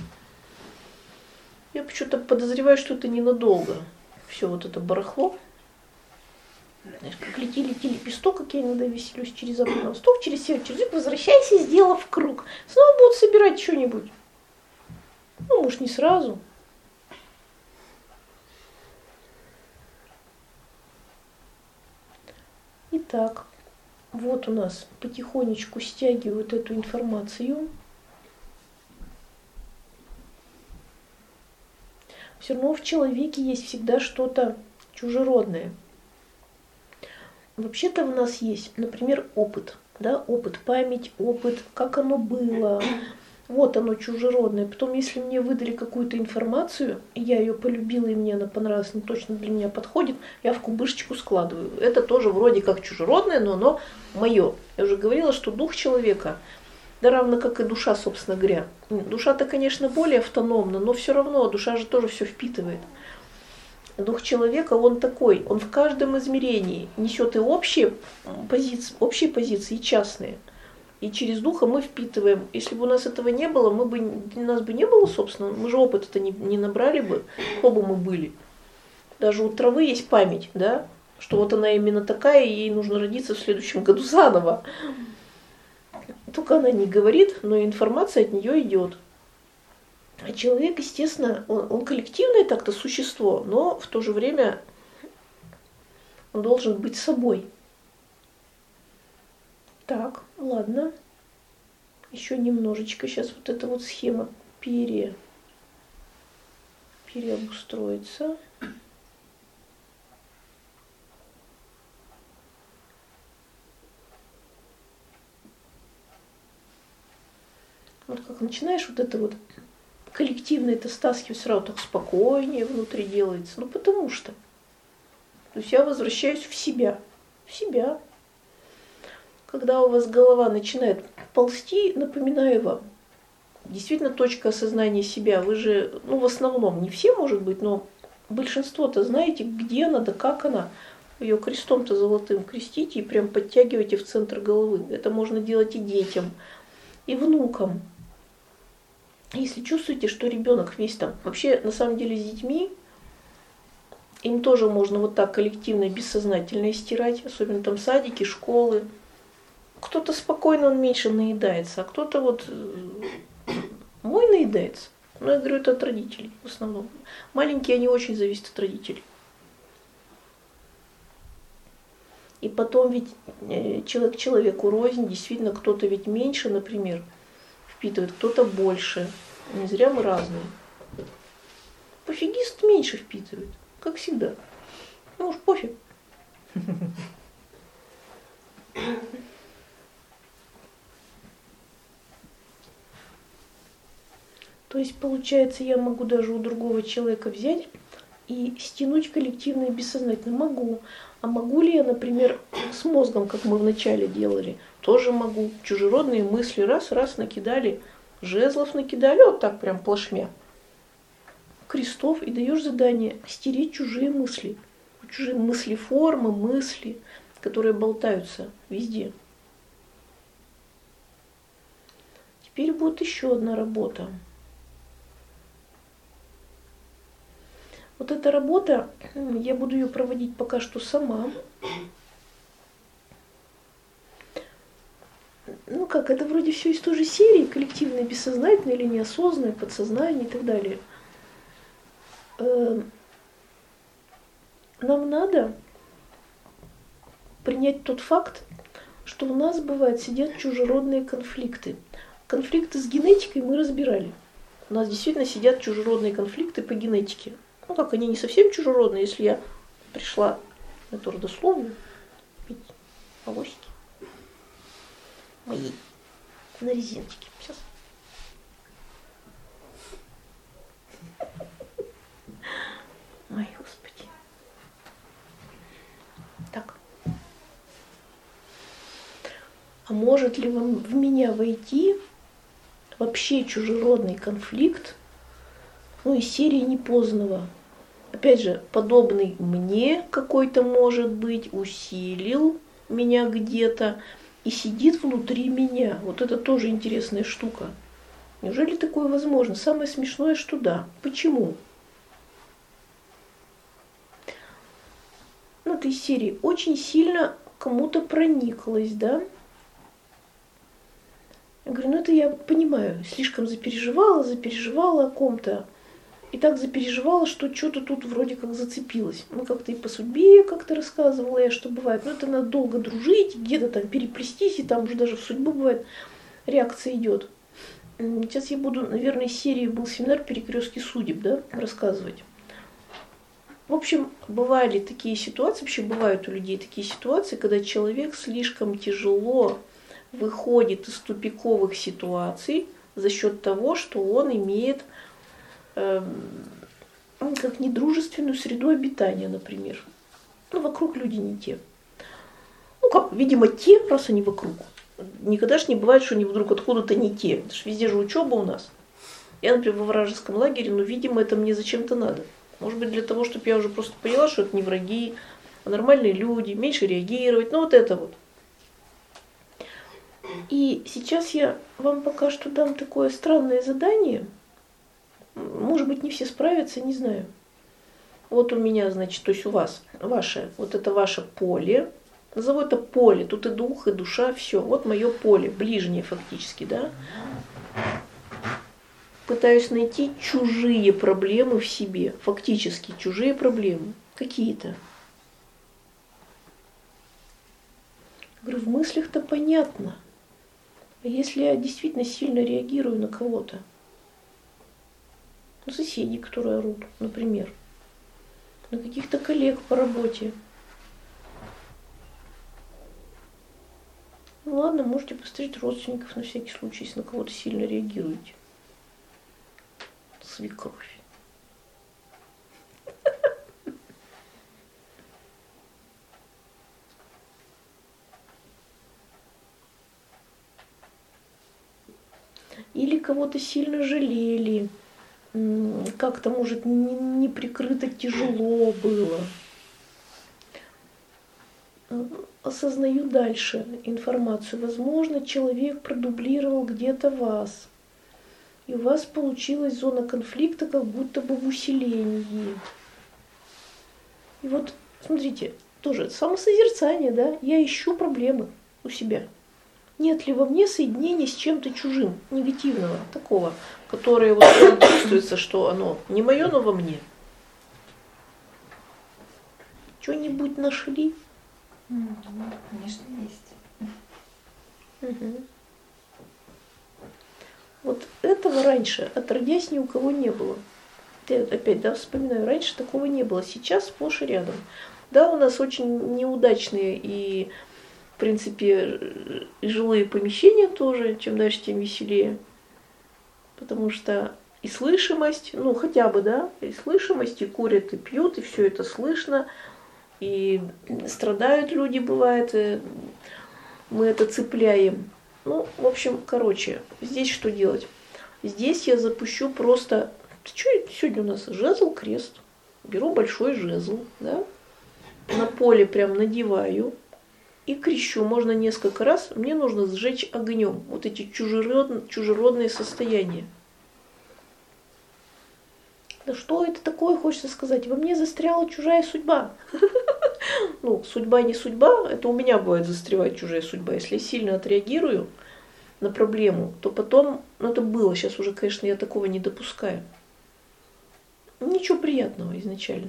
Я почему-то подозреваю, что это ненадолго. Все вот это барахло. Знаешь, как лети лепесток, как я иногда веселюсь, через окно на восток, через север, через юг, возвращайся, сделав круг. Снова будут собирать что-нибудь. Ну, может, не сразу. Итак, вот у нас потихонечку стягивают эту информацию. Все равно в человеке есть всегда что-то чужеродное. Вообще-то в нас есть, например, опыт. Да? Опыт, память, опыт, как оно было. Вот оно чужеродное. Потом, если мне выдали какую-то информацию, и я ее полюбила, и мне она понравилась, но точно для меня подходит, я в кубышечку складываю. Это тоже вроде как чужеродное, но оно мое. Я уже говорила, что дух человека, да равно как и душа, собственно говоря. Душа-то, конечно, более автономна, но все равно душа же тоже все впитывает. Дух человека, он такой, он в каждом измерении несет и общие позиции, и частные. И через духа мы впитываем. Если бы у нас этого не было, нас бы не было, собственно, мы же опыта-то не набрали бы, оба мы были. Даже у травы есть память, да, что вот она именно такая, и ей нужно родиться в следующем году заново. Только она не говорит, но информация от нее идет. А человек, естественно, он коллективное так-то существо, но в то же время он должен быть собой. Так, ладно. Еще немножечко. Сейчас вот эта вот схема переобустроится. Вот как начинаешь вот это вот коллективно это стаскивать, сразу так спокойнее внутри делается. Ну потому что. То есть я возвращаюсь в себя. В себя. Когда у вас голова начинает ползти, напоминаю вам, действительно точка осознания себя. Вы же, ну в основном, не все, может быть, но большинство-то знаете, где она, да как она. Ее крестом-то золотым крестите и прям подтягивайте в центр головы. Это можно делать и детям, и внукам. Если чувствуете, что ребенок весь там, вообще на самом деле с детьми, им тоже можно вот так коллективно, бессознательно стирать, особенно там садики, школы. Кто-то спокойно, он меньше наедается, а кто-то вот мой наедается. Но я говорю, это от родителей в основном. Маленькие, они очень зависят от родителей. И потом ведь человек человеку рознь, действительно, кто-то ведь меньше, например, впитывает, кто-то больше. Не зря мы разные. Пофигист меньше впитывает, как всегда. Ну уж пофиг. То есть, получается, я могу даже у другого человека взять и стянуть коллективное бессознательно. Могу. А могу ли я, например, с мозгом, как мы вначале делали? Тоже могу. Чужеродные мысли раз накидали, жезлов накидали, вот так прям плашмя. Крестов, и даешь задание стереть чужие мысли. Чужие мыслеформы, мысли, которые болтаются везде. Теперь будет еще одна работа. Вот эта работа, я буду ее проводить пока что сама. Ну как, это вроде все из той же серии, коллективное, бессознательное или неосознанное, подсознание и так далее. Нам надо принять тот факт, что у нас бывает сидят чужеродные конфликты. конфликты с генетикой мы разбирали. У нас действительно сидят чужеродные конфликты по генетике. Ну как, они не совсем чужеродные, если я пришла на эту родословную пить авоськи мои на резиночке. Сейчас. Ой, Господи. Так. А может ли в меня войти вообще чужеродный конфликт, ну, из серии непознанного? Опять же, подобный мне какой-то, может быть, усилил меня где-то и сидит внутри меня. Вот это тоже интересная штука. Неужели такое возможно? Самое смешное, что да. Почему? Ну, это из серии очень сильно кому-то прониклась, да? Я говорю, ну это я понимаю, слишком запереживала о ком-то. И так запереживала, что что-то тут вроде как зацепилось. Ну, как-то и по судьбе как-то рассказывала я, что бывает. Но это надо долго дружить, где-то там переплестись, и там уже даже в судьбу бывает реакция идет. Сейчас я буду, наверное, из серии был семинар «Перекрестки судеб», да, рассказывать. В общем, бывали такие ситуации, вообще бывают у людей такие ситуации, когда человек слишком тяжело выходит из тупиковых ситуаций за счет того, что он имеет как недружественную среду обитания, например. Ну, вокруг люди не те. Ну как, видимо, те, раз они вокруг. Никогда ж не бывает, что они вдруг откуда-то не те. Это ж везде же учеба у нас. Я, например, во вражеском лагере, но, видимо, это мне зачем-то надо. Может быть, для того, чтобы я уже просто поняла, что это не враги, а нормальные люди, меньше реагировать, ну вот это вот. И сейчас я вам пока что дам такое странное задание. Может быть, не все справятся, не знаю. Вот у меня, значит, то есть у вас, ваше, вот это ваше поле. Назову это поле. Тут и дух, и душа, все. Вот мое поле, ближнее фактически, да. Пытаюсь найти чужие проблемы в себе. Фактически чужие проблемы. Какие-то. Говорю, в мыслях-то понятно. А если я действительно сильно реагирую на кого-то? На соседей, которые орут, например. На каких-то коллег по работе. Ну ладно, можете посмотреть родственников на всякий случай, если на кого-то сильно реагируете. Свекровь. Или кого-то сильно жалели. Как-то, может, не прикрыто тяжело было. Осознаю дальше информацию. Возможно, человек продублировал где-то вас. И у вас получилась зона конфликта как будто бы в усилении. И вот, смотрите, тоже самосозерцание, да? Я ищу проблемы у себя. Нет ли во мне соединения с чем-то чужим, негативного, такого, которое вот чувствуется, что оно не мое, но во мне? Что-нибудь нашли? Конечно, есть. Угу. Вот этого раньше, отродясь, ни у кого не было. Я опять, да, вспоминаю, раньше такого не было, сейчас сплошь и рядом. Да, у нас очень неудачные и, в принципе, жилые помещения тоже, чем дальше, тем веселее. Потому что и слышимость, ну хотя бы, да, и слышимость, и курят, и пьют, и все это слышно, и страдают люди, бывает, и мы это цепляем. Ну, в общем, короче, здесь что делать? Здесь я запущу просто... Что сегодня у нас? Жезл, крест. Беру большой жезл, да? На поле прям надеваю и крещу. Можно несколько раз. Мне нужно сжечь огнем вот эти чужеродные состояния. Да что это такое, хочется сказать? Во мне застряла чужая судьба. Ну, судьба не судьба, это у меня будет застревать чужая судьба. Если я сильно отреагирую на проблему, то потом, ну это было, сейчас уже, конечно, я такого не допускаю. Ничего приятного изначально.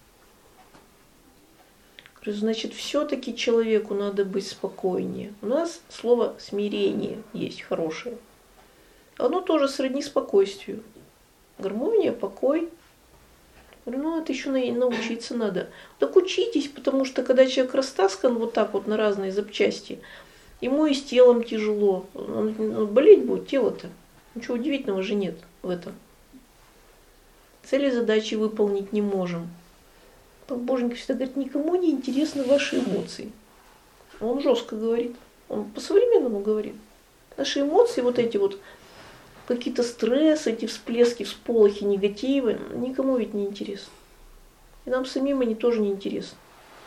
Значит, все-таки человеку надо быть спокойнее. У нас слово смирение есть хорошее. Оно тоже сродни спокойствию. Гармония, покой. Говорю, ну это еще научиться надо. Так учитесь, потому что когда человек растаскан вот так вот на разные запчасти, ему и с телом тяжело. Болеть будет тело-то. Ничего удивительного же нет в этом. Цели задачи выполнить не можем. Боженька всегда говорит, никому не интересны ваши эмоции. Он жестко говорит. Он по-современному говорит. Наши эмоции, вот эти вот какие-то стрессы, эти всплески, всполохи, негативы, никому ведь не интересны. И нам самим они тоже не интересны.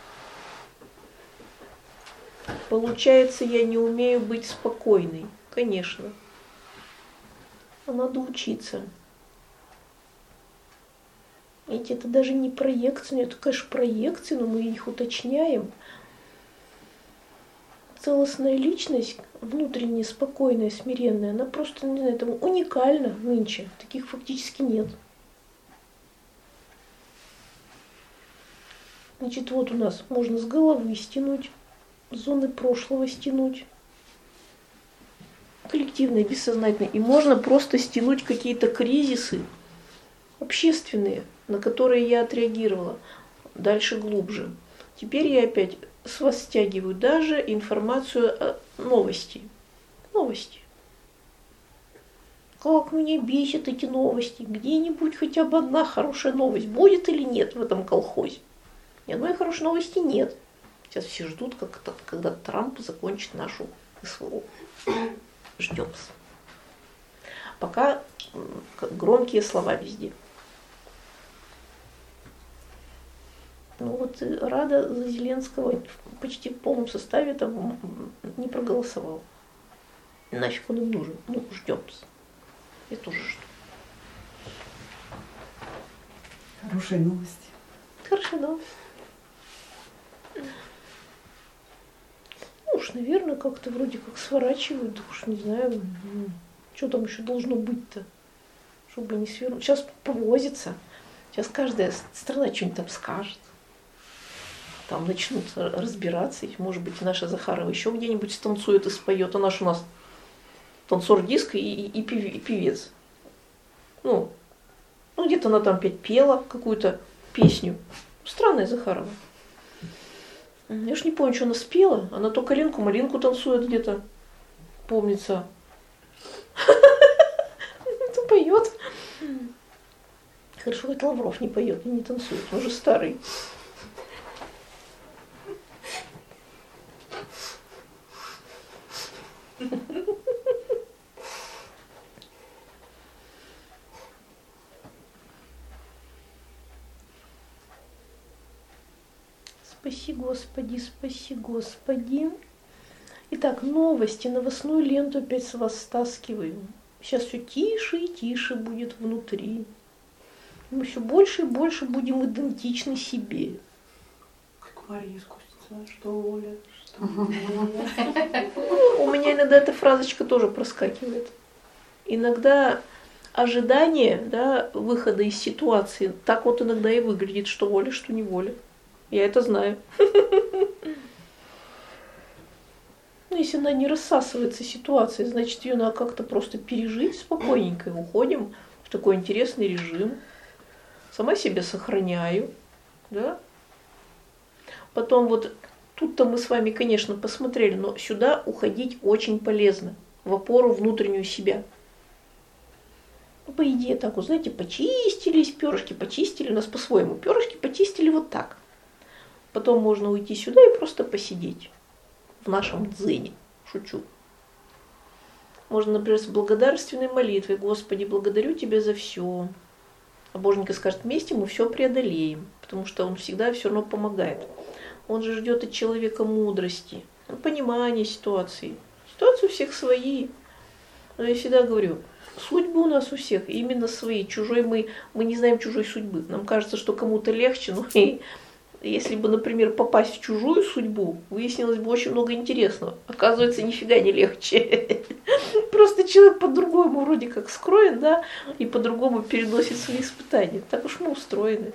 Получается, я не умею быть спокойной. Конечно. А надо учиться. Ведь это даже не проекции, это, конечно, проекции, но мы их уточняем. Целостная личность, внутренне спокойная, смиренная, она просто, не знаю, там уникальна нынче. Таких фактически нет. Значит, вот у нас можно с головы стянуть, зоны прошлого стянуть, коллективное, бессознательное. И можно просто стянуть какие-то кризисы общественные, на которые я отреагировала. Дальше глубже. Теперь я опять с вас стягиваю даже информацию о новости. Новости. Как меня бесят эти новости. Где-нибудь хотя бы одна хорошая новость будет или нет в этом колхозе? Ни одной хорошей новости нет. Сейчас все ждут, когда Трамп закончит нашу СВО. Ждем. Пока громкие слова везде. Ну вот Рада за Зеленского почти в полном составе там не проголосовала. Нафиг он им нужен. Ну, ждем. Я тоже жду. Хорошие новости. Хорошие новости. Ну уж, наверное, как-то вроде как сворачивают, да уж не знаю, что там еще должно быть-то, чтобы не свернуть. Сейчас повозится, сейчас каждая страна что-нибудь там скажет. Там начнут разбираться, и, может быть, наша Захарова еще где-нибудь станцует и споет. Она же у нас танцор диска и певец. Ну, где-то она там опять пела какую-то песню. Странная Захарова. Я ж не помню, что она спела. Она то калинку-малинку танцует где-то. Помнится. Это поет. Хорошо, хоть Лавров не поет, не танцует. Он уже старый. Спаси Господи, спаси Господи. Итак, новости, новостную ленту опять с вас стаскиваю. Сейчас все тише и тише будет внутри. Мы все больше и больше будем идентичны себе. Как Мария искусственная, что Оля, что У меня иногда эта фразочка тоже проскакивает. Иногда ожидание, да, выхода из ситуации так вот иногда и выглядит, что воля, что не воля. Я это знаю. Ну, если она не рассасывается ситуацией, значит, ее надо как-то просто пережить спокойненько. И уходим в такой интересный режим. Сама себя сохраняю. Да? Потом вот тут-то мы с вами, конечно, посмотрели, но сюда уходить очень полезно. В опору внутреннюю себя. По идее, так вот, знаете, почистились, перышки почистили, нас по-своему. Перышки почистили вот так. Потом можно уйти сюда и просто посидеть в нашем дзене. Шучу. Можно, например, с благодарственной молитвой. Господи, благодарю Тебя за все. А Боженька скажет, вместе мы все преодолеем, потому что Он всегда все равно помогает. Он же ждет от человека мудрости, понимания ситуации. Ситуации у всех свои. Но я всегда говорю, судьбы у нас у всех именно свои. Чужой мы не знаем чужой судьбы. Нам кажется, что кому-то легче, но если бы, например, попасть в чужую судьбу, выяснилось бы очень много интересного. Оказывается, нифига не легче. Просто человек по-другому вроде как скроен, да, и по-другому переносит свои испытания. Так уж мы устроены.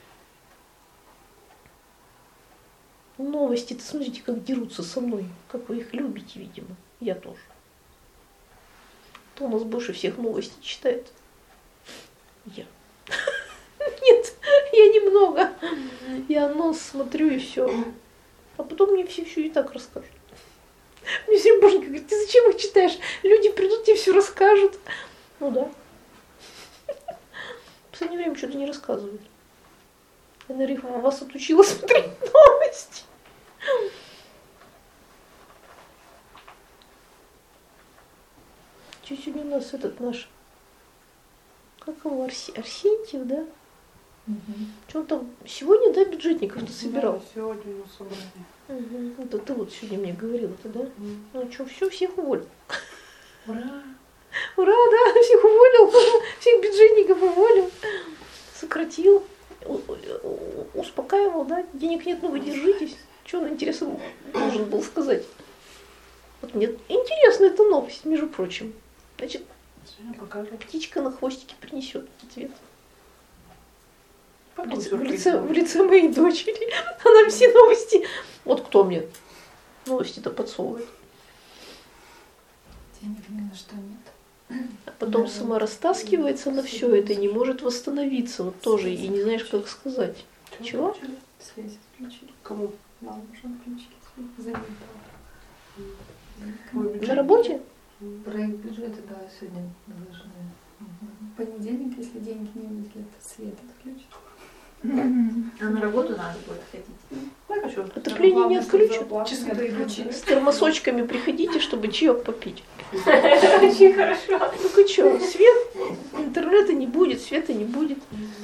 Новости-то, смотрите, как дерутся со мной. Как вы их любите, видимо. Я тоже. Кто у нас больше всех новости читает? Я. Нет, я немного. Я анонс смотрю и все. А потом мне все и так расскажут. Мне все боженька говорит, ты зачем их читаешь? Люди придут, тебе все расскажут. Ну да. В последнее время что-то не рассказывают. Энергия вас отучила смотреть новости. Что сегодня у нас этот наш... Как его? Арсентьев, да? Что он там сегодня, да, бюджетников-то собирал? Да, сегодня у нас собрание. Это ты вот сегодня мне говорил, это, да? Ну что, все, всех уволил. Ура! Ура, да, всех уволил, всех бюджетников уволил, сократил, успокаивал, да, денег нет, ну вы держитесь. Что он, интересно, должен был сказать? Вот мне интересна эта новость, между прочим. Значит, птичка на хвостике принесет ответ. В лице моей дочери. Она все новости. Вот кто мне новости-то подсовывает. Денег ни на что нет. А потом сама растаскивается на все это, не может восстановиться. Вот тоже. И не знаешь, как сказать. Чего? Связь включили. Кому? Мама уже включили. Заметила. На работе? Проект бюджета, да, сегодня должны. В понедельник, если деньги не выделят, свет отключат. А на работу надо будет ходить. Отопление не отключат. Честно, отключили. С термосочками приходите, чтобы чаек попить. Очень хорошо. Ну-ка что, свет, интернета не будет, света не будет.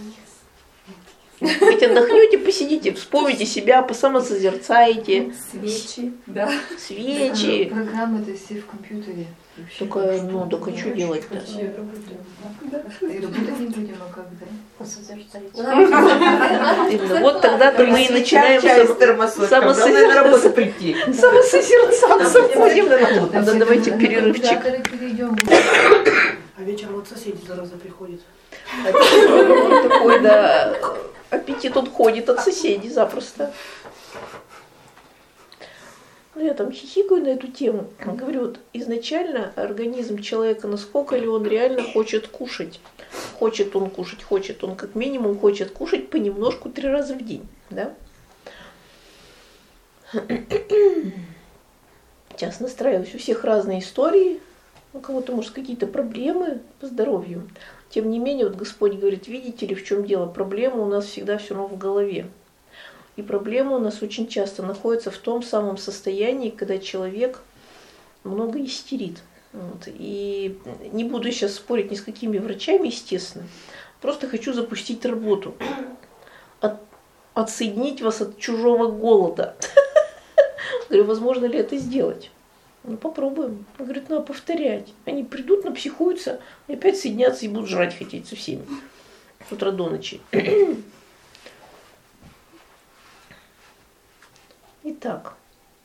Ведь отдохнете, посидите, вспомните себя, посамосозерцаете. Свечи, да. Свечи. Программы-то все в компьютере. Только, ну, только что делать-то? И работать не будем, а как, да? Именно. Вот тогда-то мы и начинаем работу прийти. самосозерцаться. Ходим. Да, давайте перерывчик. А вечером вот соседи, зараза, приходят. Такой, да, аппетит он ходит от соседей запросто. Ну, я там хихикаю на эту тему. Говорю, вот изначально организм человека, насколько ли он реально хочет кушать. Хочет он как минимум хочет кушать понемножку 3 раза в день. Да? Сейчас настраиваюсь, у всех разные истории. У кого-то, может, какие-то проблемы по здоровью. Тем не менее, вот Господь говорит, видите ли, в чем дело? Проблема у нас всегда все равно в голове. И проблема у нас очень часто находится в том самом состоянии, когда человек много истерит. Вот. И не буду сейчас спорить ни с какими врачами, естественно. Просто хочу запустить работу. Отсоединить вас от чужого голода. Говорю, возможно ли это сделать? Ну, попробуем. Он говорит, надо повторять. Они придут, напсихуются, и опять соединятся и будут жрать хотеть со всеми. С утра до ночи. Итак,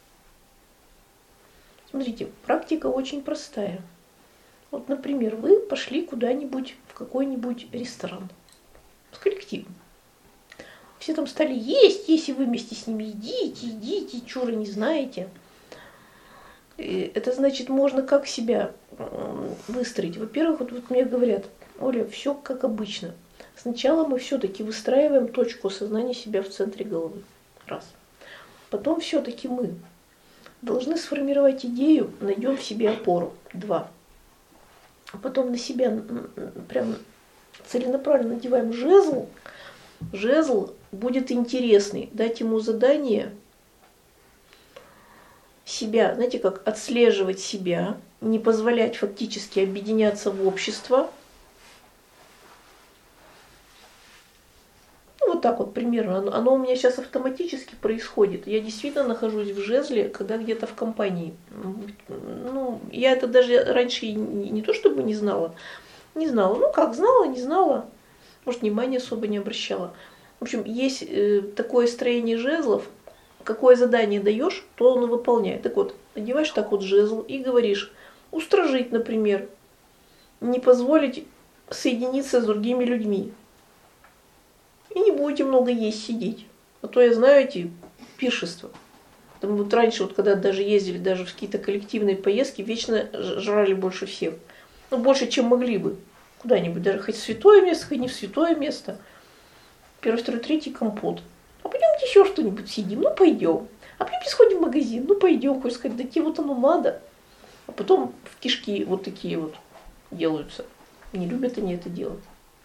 смотрите, практика очень простая. Вот, например, вы пошли куда-нибудь в какой-нибудь ресторан с коллективом. Все там стали есть, если вы вместе с ними едите, чуры не знаете. И это значит, можно как себя выстроить. Во-первых, вот мне говорят, Оля, все как обычно. Сначала мы все-таки выстраиваем точку осознания себя в центре головы. Раз. Потом все-таки мы должны сформировать идею, найдем в себе опору. 2. А потом на себя прям целенаправленно надеваем жезл. Жезл будет интересный. Дать ему задание себя, знаете, как отслеживать себя, не позволять фактически объединяться в общество. Вот так вот примерно. Оно у меня сейчас автоматически происходит. Я действительно нахожусь в жезле, когда где-то в компании. Ну, я это даже раньше не то чтобы не знала. Ну как, знала, не знала. Может, внимания особо не обращала. В общем, есть такое строение жезлов. Какое задание даешь, то он выполняет. Так вот, надеваешь так вот жезл и говоришь, устражить, например, не позволить соединиться с другими людьми. И не будете много есть, сидеть. А то я знаю эти пиршества. Там вот раньше, вот когда даже ездили даже в какие-то коллективные поездки, вечно жрали больше всех. Ну, больше, чем могли бы. Куда-нибудь, даже хоть в святое место, хоть не в святое место. Первый, второй, третий компот. А пойдемте еще что-нибудь съедим, ну пойдем. А пойдемте сходим в магазин, ну пойдем. Хочешь сказать, да тебе вот оно надо. А потом в кишки вот такие вот делаются. Не любят они это делать.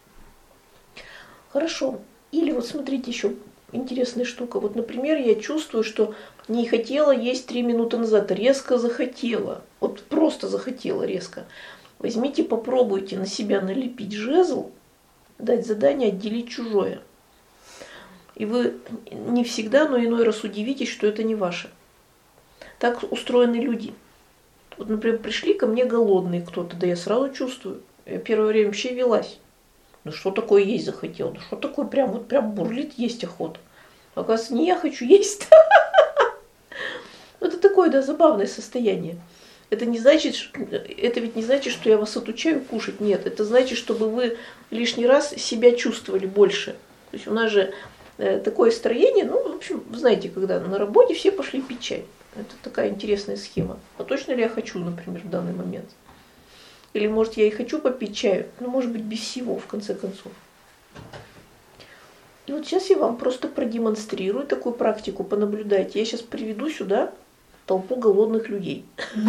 Хорошо. Или вот смотрите еще интересная штука. Вот, например, я чувствую, что не хотела есть 3 минуты назад, резко захотела. Вот просто захотела резко. Возьмите, попробуйте на себя налепить жезл, дать задание отделить чужое. И вы не всегда, но иной раз удивитесь, что это не ваше. Так устроены люди. Вот, например, пришли ко мне голодные кто-то, да я сразу чувствую. Я первое время вообще велась. Ну что такое есть захотел? Ну что такое прям бурлит есть охота? Оказывается, не я хочу есть. Это такое, да, забавное состояние. Это ведь не значит, что я вас отучаю кушать. Нет, это значит, чтобы вы лишний раз себя чувствовали больше. То есть у нас же такое строение, ну, в общем, знаете, когда на работе все пошли пить чай. Это такая интересная схема. А точно ли я хочу, например, в данный момент? Или, может, я и хочу попить чаю, но, может быть, без всего, в конце концов. И вот сейчас я вам просто продемонстрирую такую практику, понаблюдайте. Я сейчас приведу сюда толпу голодных людей.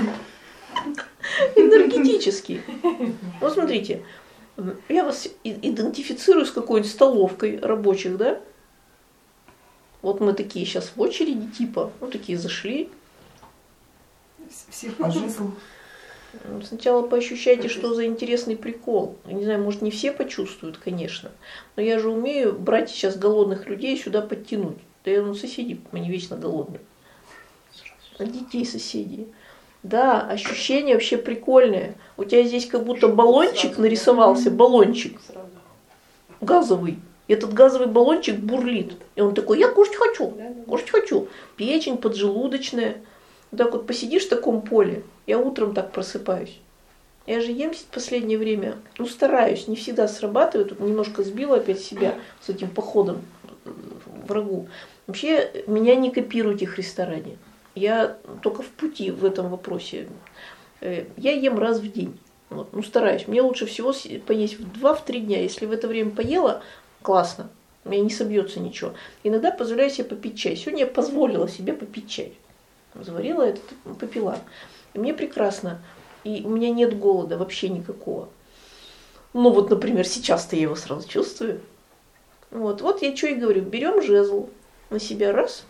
Энергетически. Вот смотрите, я вас идентифицирую с какой-нибудь столовкой рабочих, да? Вот мы такие сейчас в очереди, типа, ну такие зашли. Все по жезлу. Сначала поощущайте, что за интересный прикол. Я не знаю, может, не все почувствуют, конечно. Но я же умею брать сейчас голодных людей сюда подтянуть. Да я соседи, они вечно голодные. Детей соседей. Да, ощущение вообще прикольное. У тебя здесь как будто баллончик нарисовался, баллончик газовый. И этот газовый баллончик бурлит. И он такой, я кушать хочу, кушать хочу. Печень поджелудочная. Вот так вот посидишь в таком поле, я утром так просыпаюсь. Я же ем в последнее время, ну стараюсь, не всегда срабатывает. Тут немножко сбила опять себя с этим походом врагу. Вообще меня не копируйте в ресторане. Я только в пути в этом вопросе. Я ем раз в день. Вот, ну стараюсь. Мне лучше всего поесть в 2-3 дня. Если в это время поела, классно. У меня не собьется ничего. Иногда позволяю себе попить чай. Сегодня я позволила себе попить чай. Заварила это, попила. И мне прекрасно. И у меня нет голода вообще никакого. Ну вот, например, сейчас-то я его сразу чувствую. Вот я что и говорю. Берем жезл на себя раз.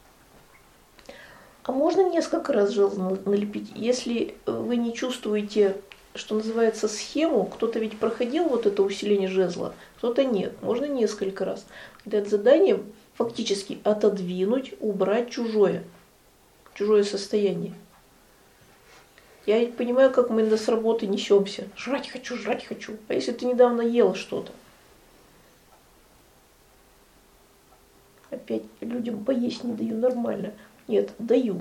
А можно несколько раз жезл налепить. Если вы не чувствуете, что называется, схему, кто-то ведь проходил вот это усиление жезла, кто-то нет. Можно несколько раз. Дать задание фактически отодвинуть, убрать чужое состояние. Я понимаю, как мы иногда с работы несемся. Жрать хочу. А если ты недавно ела что-то? Опять людям поесть не даю, нормально. Нет, даю.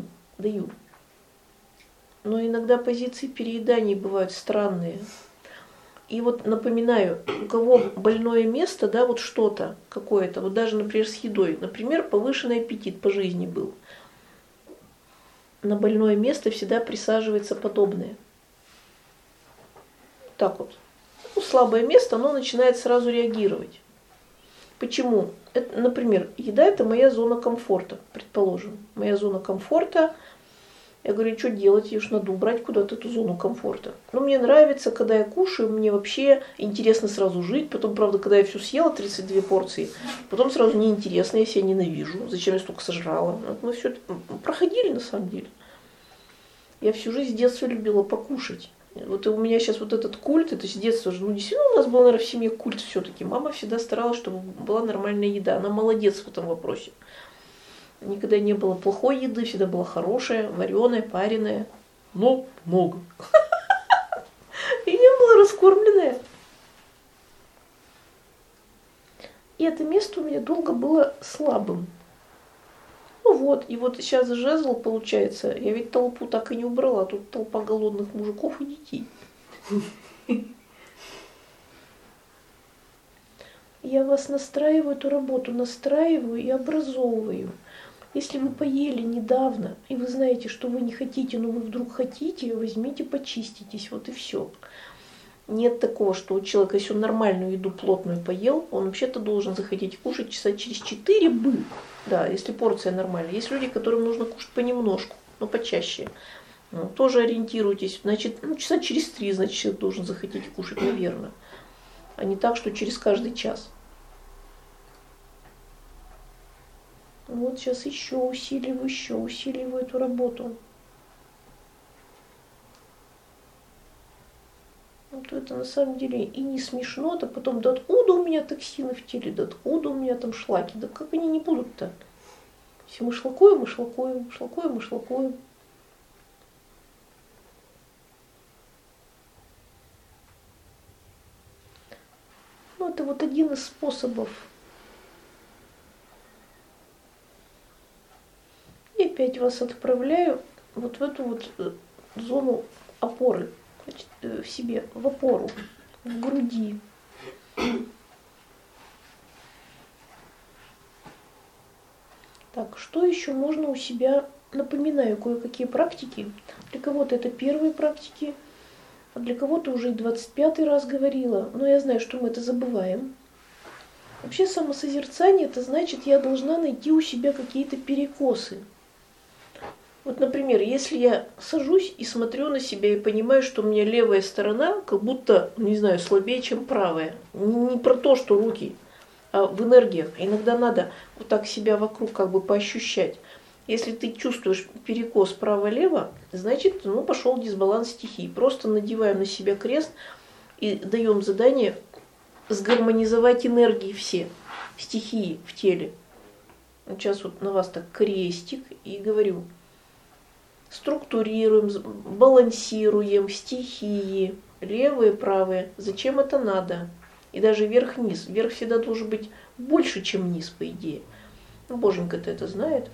Но иногда позиции перееданий бывают странные. И вот напоминаю, у кого больное место, да, вот что-то какое-то, вот даже, например, с едой. Например, повышенный аппетит по жизни был. На больное место всегда присаживается подобное. Так вот. Ну, слабое место, оно начинает сразу реагировать. Почему? Это, например, еда – это моя зона комфорта, предположим. Моя зона комфорта. Я говорю, что делать? Ее ж надо убрать куда-то эту зону комфорта. Но мне нравится, когда я кушаю, мне вообще интересно сразу жить. Потом, правда, когда я все съела, 32 порции, потом сразу неинтересно, я себя ненавижу. Зачем я столько сожрала? Вот мы все это проходили на самом деле. Я всю жизнь с детства любила покушать. Вот у меня сейчас вот этот культ, это с детства же, ну действительно у нас был, наверное, в семье культ все-таки. Мама всегда старалась, чтобы была нормальная еда. Она молодец в этом вопросе. Никогда не было плохой еды, всегда была хорошая, вареная, пареная, но много. И не была раскормленная. И это место у меня долго было слабым. Ну вот, и вот сейчас жезл получается. Я ведь толпу так и не убрала. Тут толпа голодных мужиков и детей. Я вас настраиваю, эту работу настраиваю и образовываю. Если вы поели недавно, и вы знаете, что вы не хотите, но вы вдруг хотите, возьмите, почиститесь, вот и все. Нет такого, что у человека, если он нормальную еду плотную поел, он вообще-то должен захотеть кушать часа через 4 бы. Да, если порция нормальная. Есть люди, которым нужно кушать понемножку, но почаще. Ну, тоже ориентируйтесь. Значит, часа через 3, значит, человек должен захотеть кушать, наверное. А не так, что через каждый час. Вот сейчас еще усиливаю эту работу. Вот это на самом деле и не смешно, то потом, да откуда у меня токсины в теле, да откуда у меня там шлаки, да как они не будут-то? Если мы шлакуем. Ну, это вот один из способов. И опять вас отправляю вот в эту вот зону опоры. Значит, в себе, в опору, в груди. Так, что еще можно у себя? Напоминаю кое-какие практики. Для кого-то это первые практики, а для кого-то уже и 25-й раз говорила. Но я знаю, что мы это забываем. Вообще самосозерцание, это значит, я должна найти у себя какие-то перекосы. Вот, например, если я сажусь и смотрю на себя и понимаю, что у меня левая сторона как будто, не знаю, слабее, чем правая. Не про то, что руки, а в энергиях. Иногда надо вот так себя вокруг как бы поощущать. Если ты чувствуешь перекос право-лево, значит, пошел дисбаланс стихий. Просто надеваем на себя крест и даем задание сгармонизовать энергии все, стихии в теле. Вот сейчас вот на вас так крестик и говорю: структурируем, балансируем стихии, левые, правые. Зачем это надо? И даже верх-низ. Верх всегда должен быть больше, чем низ, по идее. Боженька-то это знает.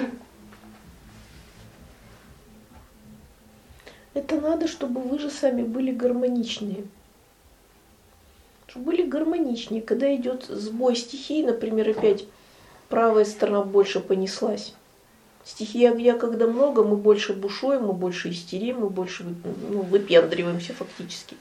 Это надо, чтобы вы же сами были гармоничнее. Чтобы были гармоничнее. Когда идет сбой стихий, например, опять правая сторона больше понеслась. Стихии огня, когда много, мы больше бушуем, мы больше истерим, мы больше выпендриваемся фактически.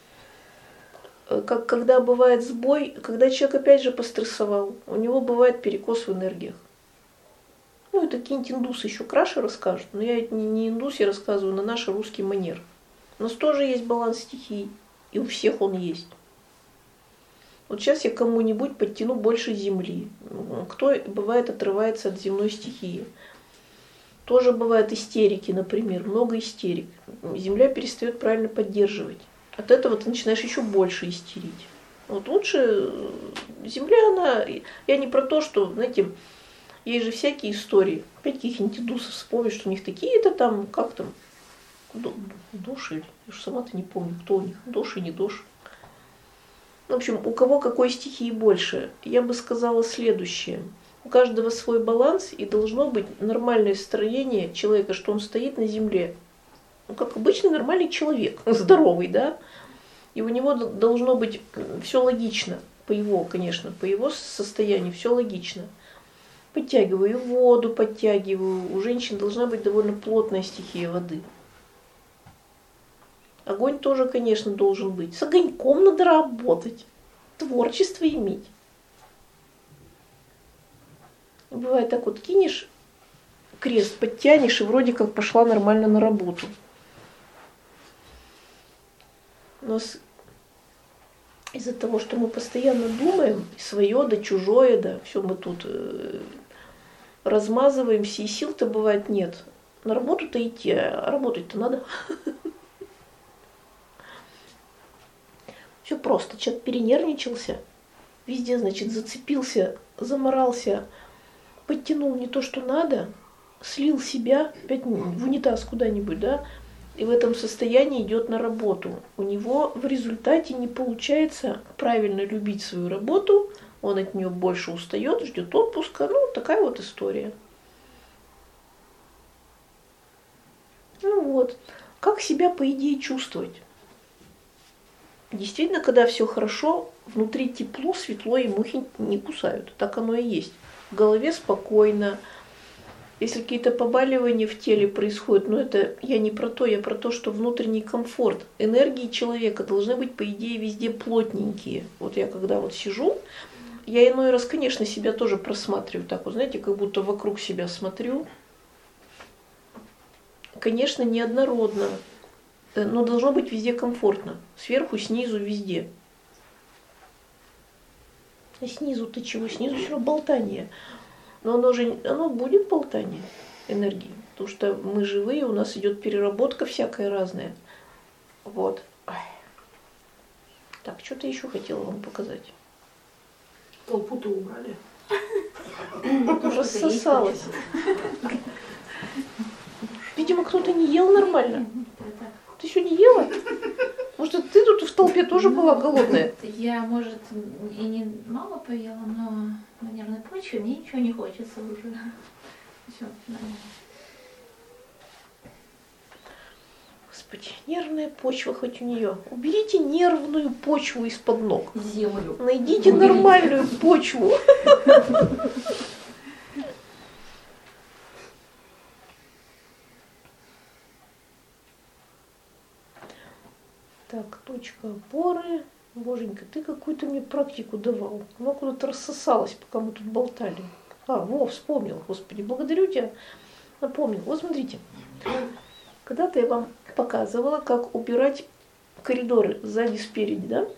Когда бывает сбой, когда человек опять же пострессовал, у него бывает перекос в энергиях. Это какие-нибудь индусы еще краше расскажут, но я не индус, я рассказываю на наш русский манер. У нас тоже есть баланс стихий, и у всех он есть. Вот сейчас я кому-нибудь подтяну больше земли. Кто, бывает, отрывается от земной стихии. Тоже бывают истерики, например, много истерик. Земля перестает правильно поддерживать. От этого ты начинаешь еще больше истерить. Вот лучше земля, она... Я не про то, что, знаете, есть же всякие истории. Опять каких-нибудь индусов вспомнишь, что у них такие-то там, как там, души, я же сама-то не помню, кто у них, души, не души. В общем, у кого какой стихии больше, я бы сказала следующее. У каждого свой баланс, и должно быть нормальное строение человека, что он стоит на земле. Как обычный нормальный человек, здоровый, да? И у него должно быть все логично, по его, конечно, по его состоянию все логично. Подтягиваю воду, подтягиваю. У женщин должна быть довольно плотная стихия воды. Огонь тоже, конечно, должен быть. С огоньком надо работать, творчество иметь. Бывает так вот, кинешь крест, подтянешь, и вроде как пошла нормально на работу. Но из-за того, что мы постоянно думаем, свое да чужое, да, все мы тут размазываемся, и сил-то бывает нет. На работу-то идти, а работать-то надо. Все просто, человек перенервничался, везде, значит, зацепился, заморался, подтянул не то, что надо, слил себя опять в унитаз куда-нибудь, да, и в этом состоянии идет на работу. У него в результате не получается правильно любить свою работу, он от нее больше устает, ждет отпуска, такая вот история. Вот, как себя, по идее, чувствовать? Действительно, когда все хорошо, внутри тепло, светло и мухи не кусают. Так оно и есть. В голове спокойно, Если какие-то побаливания в теле происходят, но это я не про то, я про то, что внутренний комфорт. Энергии человека должны быть, по идее, везде плотненькие. Вот я когда вот сижу, я иной раз, конечно, себя тоже просматриваю так вот, знаете, как будто вокруг себя смотрю. Конечно, неоднородно, но должно быть везде комфортно. Сверху, снизу, везде. А снизу-то чего? Снизу все равно болтание. Но оно будет болтание энергии. Потому что мы живые, у нас идет переработка всякая разная. Вот. Так, что-то еще хотела вам показать. Толпу-то убрали. Рассосалась. Видимо, кто-то не ел нормально. Ты еще не ела? Может, ты тут в толпе тоже была голодная? Я, может, и не мало поела, но на нервной почве мне ничего не хочется уже. Все, нормально. Господи, нервная почва хоть у нее. Уберите нервную почву из-под ног. Землю. Найдите нормальную почву. Так, точка опоры. Боженька, ты какую-то мне практику давал. Она куда-то рассосалась, пока мы тут болтали. Вспомнил, Господи, благодарю тебя. Напомнил. Вот смотрите. Когда-то я вам показывала, как убирать коридоры сзади, спереди, да?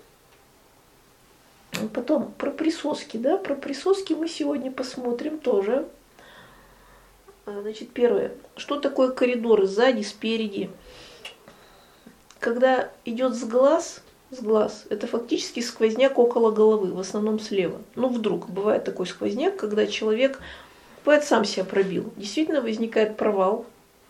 Потом про присоски, да? Про присоски мы сегодня посмотрим тоже. Значит, первое. Что такое коридоры сзади, спереди? Когда идет с глаз, это фактически сквозняк около головы, в основном слева. Ну, вдруг бывает такой сквозняк, когда человек, бывает, сам себя пробил. Действительно возникает провал.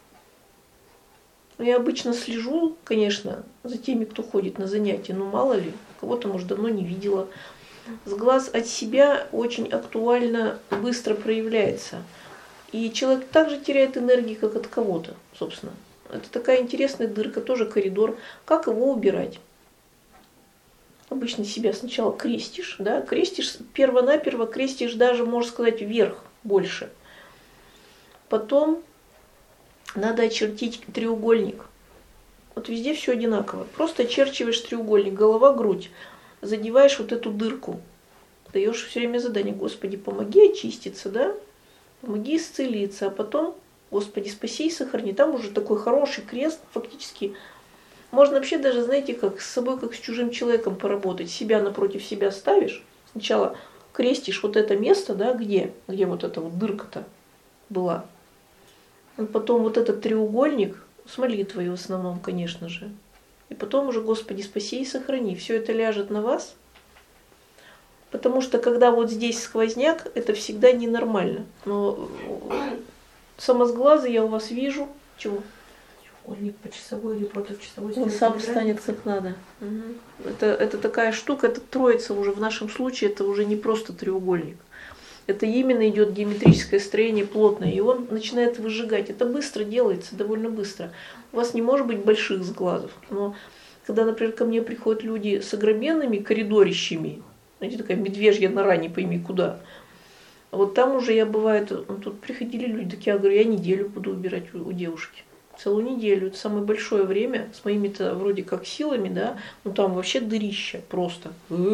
Я обычно слежу, конечно, за теми, кто ходит на занятия, но мало ли, кого-то, может, давно не видела. С глаз от себя очень актуально быстро проявляется. И человек также теряет энергии, как от кого-то, собственно. Это такая интересная дырка, тоже коридор. Как его убирать? Обычно себя сначала крестишь, да, крестишь, перво-наперво крестишь даже, можно сказать, вверх больше. Потом надо очертить треугольник. Вот везде все одинаково. Просто очерчиваешь треугольник, голова, грудь. Задеваешь вот эту дырку. Даешь все время задание: Господи, помоги очиститься, да? Помоги исцелиться. А потом: Господи, спаси и сохрани. Там уже такой хороший крест, фактически. Можно вообще даже, знаете, как с собой, как с чужим человеком поработать. Себя напротив себя ставишь. Сначала крестишь вот это место, да, где вот эта вот дырка-то была. И потом вот этот треугольник, с молитвой в основном, конечно же. И потом уже: Господи, спаси и сохрани. Все это ляжет на вас. Потому что когда вот здесь сквозняк, это всегда ненормально. Но само с глаза я у вас вижу. Чего? Треугольник по часовой или против часовой Он сам встанет как надо. Угу. Это такая штука, это троица уже в нашем случае, это уже не просто треугольник. Это именно идет геометрическое строение плотное, и он начинает выжигать. Это быстро делается, довольно быстро. У вас не может быть больших сглазов, но когда, например, ко мне приходят люди с огроменными коридорищами, знаете, такая медвежья нора, не пойми куда, вот там уже я, бывает, тут приходили люди, так я говорю: я неделю буду убирать у девушки. Целую неделю. Это самое большое время, с моими-то вроде как силами, да, ну там вообще дырища просто.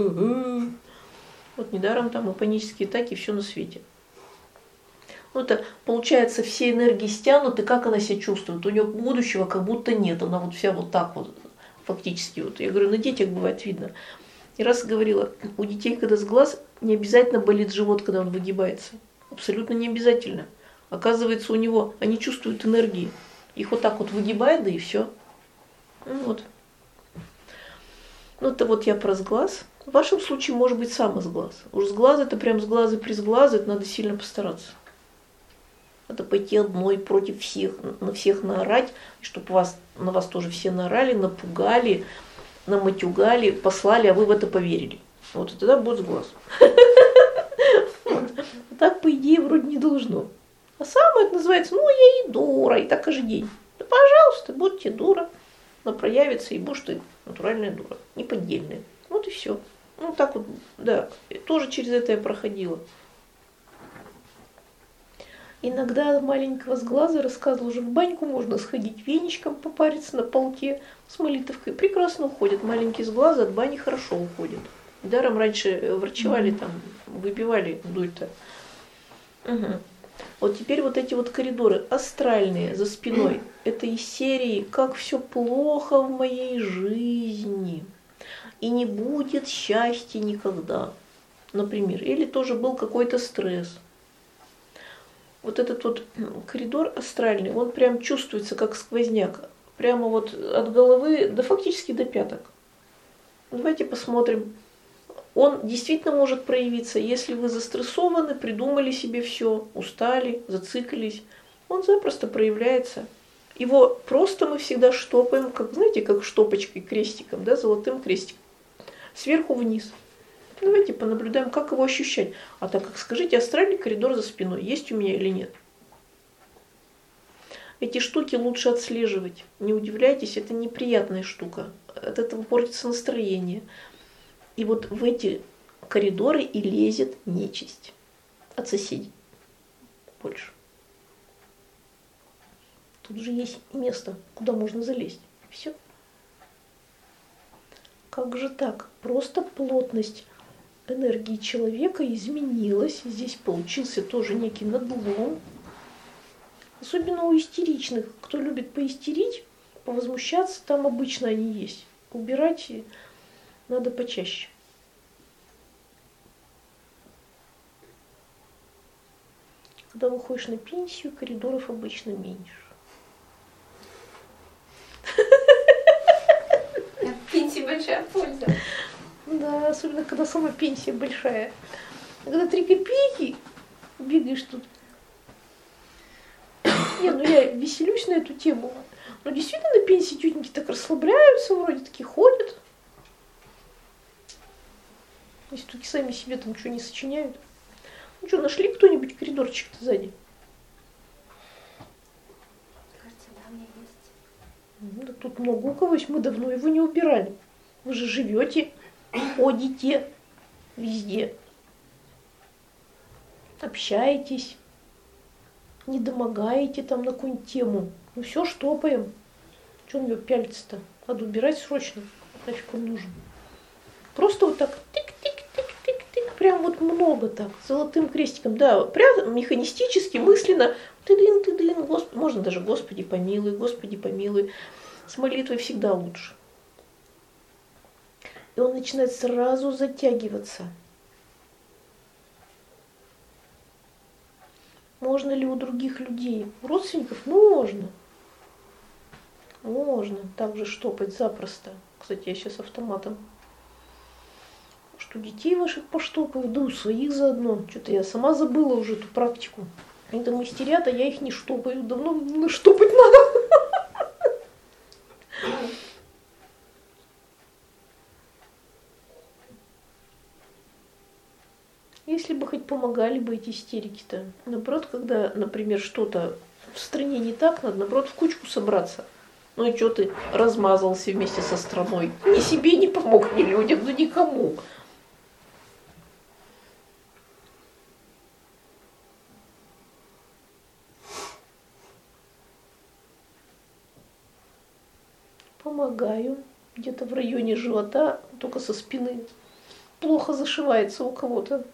Вот недаром там и панические атаки, все на свете. Ну, это, получается, все энергии стянуты, как она себя чувствует. У нее будущего как будто нет, она вот вся вот так вот, фактически. Вот. Я говорю, на детях бывает видно. И раз говорила, у детей, когда с глаз, не обязательно болит живот, когда он выгибается. Абсолютно не обязательно. Оказывается, у него, они чувствуют энергии. Их вот так вот выгибает, да и все. Ну, вот. Ну, это вот я про сглаз. В вашем случае может быть самосглаз. Уж сглаз это прям сглазы при сглазы, это надо сильно постараться. Надо пойти одной против всех, на всех наорать, чтобы на вас тоже все наорали, напугали, наматюгали, послали, а вы в это поверили. Вот и тогда будет сглаз. Так, по идее, вроде не должно. А самое это называется: ну, я и дура, и так каждый день. Да, пожалуйста, будьте дура. Но проявится, и будешь ты натуральная дура, не поддельная. Вот и все. Ну, так вот, да, тоже через это я проходила. Иногда маленького сглаза рассказывал, уже в баньку можно сходить, веничком попариться на полке с молитовкой. Прекрасно уходит. Маленький сглаз от бани хорошо уходит. Даром раньше врачевали там, выпивали дуль-то. Угу. Вот теперь вот эти вот коридоры астральные за спиной. Это из серии «Как все плохо в моей жизни» и не будет счастья никогда, например. Или тоже был какой-то стресс. Вот этот вот коридор астральный, он прям чувствуется как сквозняк. Прямо вот от головы, да фактически до пяток. Давайте посмотрим. Он действительно может проявиться, если вы застрессованы, придумали себе все, устали, зациклились. Он запросто проявляется. Его просто мы всегда штопаем, как, знаете, как штопочкой, крестиком, да, золотым крестиком. Сверху вниз. Давайте понаблюдаем, как его ощущать. А так как, скажите, астральный коридор за спиной есть у меня или нет? Эти штуки лучше отслеживать. Не удивляйтесь, это неприятная штука. От этого портится настроение. И вот в эти коридоры и лезет нечисть. От соседей. Больше. Тут же есть место, куда можно залезть. Все. Как же так? Просто плотность энергии человека изменилась. Здесь получился тоже некий надлом. Особенно у истеричных. Кто любит поистерить, повозмущаться, там обычно они есть. Убирать надо почаще. Когда выходишь на пенсию, коридоров обычно меньше. От пенсии большая польза. Да, особенно когда сама пенсия большая. Когда 3 копейки, бегаешь тут. Не, ну я веселюсь на эту тему. Но действительно на пенсии тетеньки так расслабляются, вроде такие ходят. Если только сами себе там что не сочиняют. Ну что, нашли кто-нибудь коридорчик-то сзади? Кажется, да, у меня есть. Ну, да тут много у кого есть, мы давно его не убирали. Вы же живете, ходите везде, общаетесь, не домогаете там на какую-нибудь тему. Ну все, штопаем. Что он ее пялится-то? Надо убирать срочно. Нафиг он нужен. Просто вот так тык-тык-тык-тык-тык. Прям вот много так, золотым крестиком. Да, прям механистически, мысленно. Тыдын, Господи. Можно даже Господи помилуй, Господи помилуй. С молитвой всегда лучше. И он начинает сразу затягиваться. Можно ли у других людей? У родственников можно. Можно также штопать запросто. Кстати, я сейчас автоматом. Что детей ваших поштопаю, да у своих заодно. Что-то я сама забыла уже эту практику. Они там истерят, а я их не штопаю. Давно штопать надо. Если бы хоть помогали бы эти истерики-то. Наоборот, когда, например, что-то в стране не так, надо, наоборот, в кучку собраться. Ну и что ты размазался вместе со страной? Ни себе не помог, ни людям, ну никому. Помогаю. Где-то в районе живота, только со спины. Плохо зашивается у кого-то.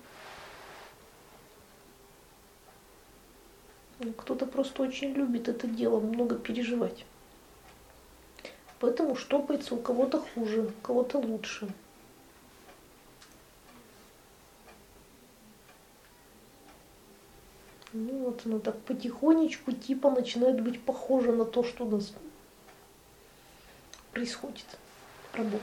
Кто-то просто очень любит это дело, много переживать. Поэтому штопается у кого-то хуже, у кого-то лучше. Ну вот оно так потихонечку типа начинает быть похоже на то, что у нас происходит. Работа.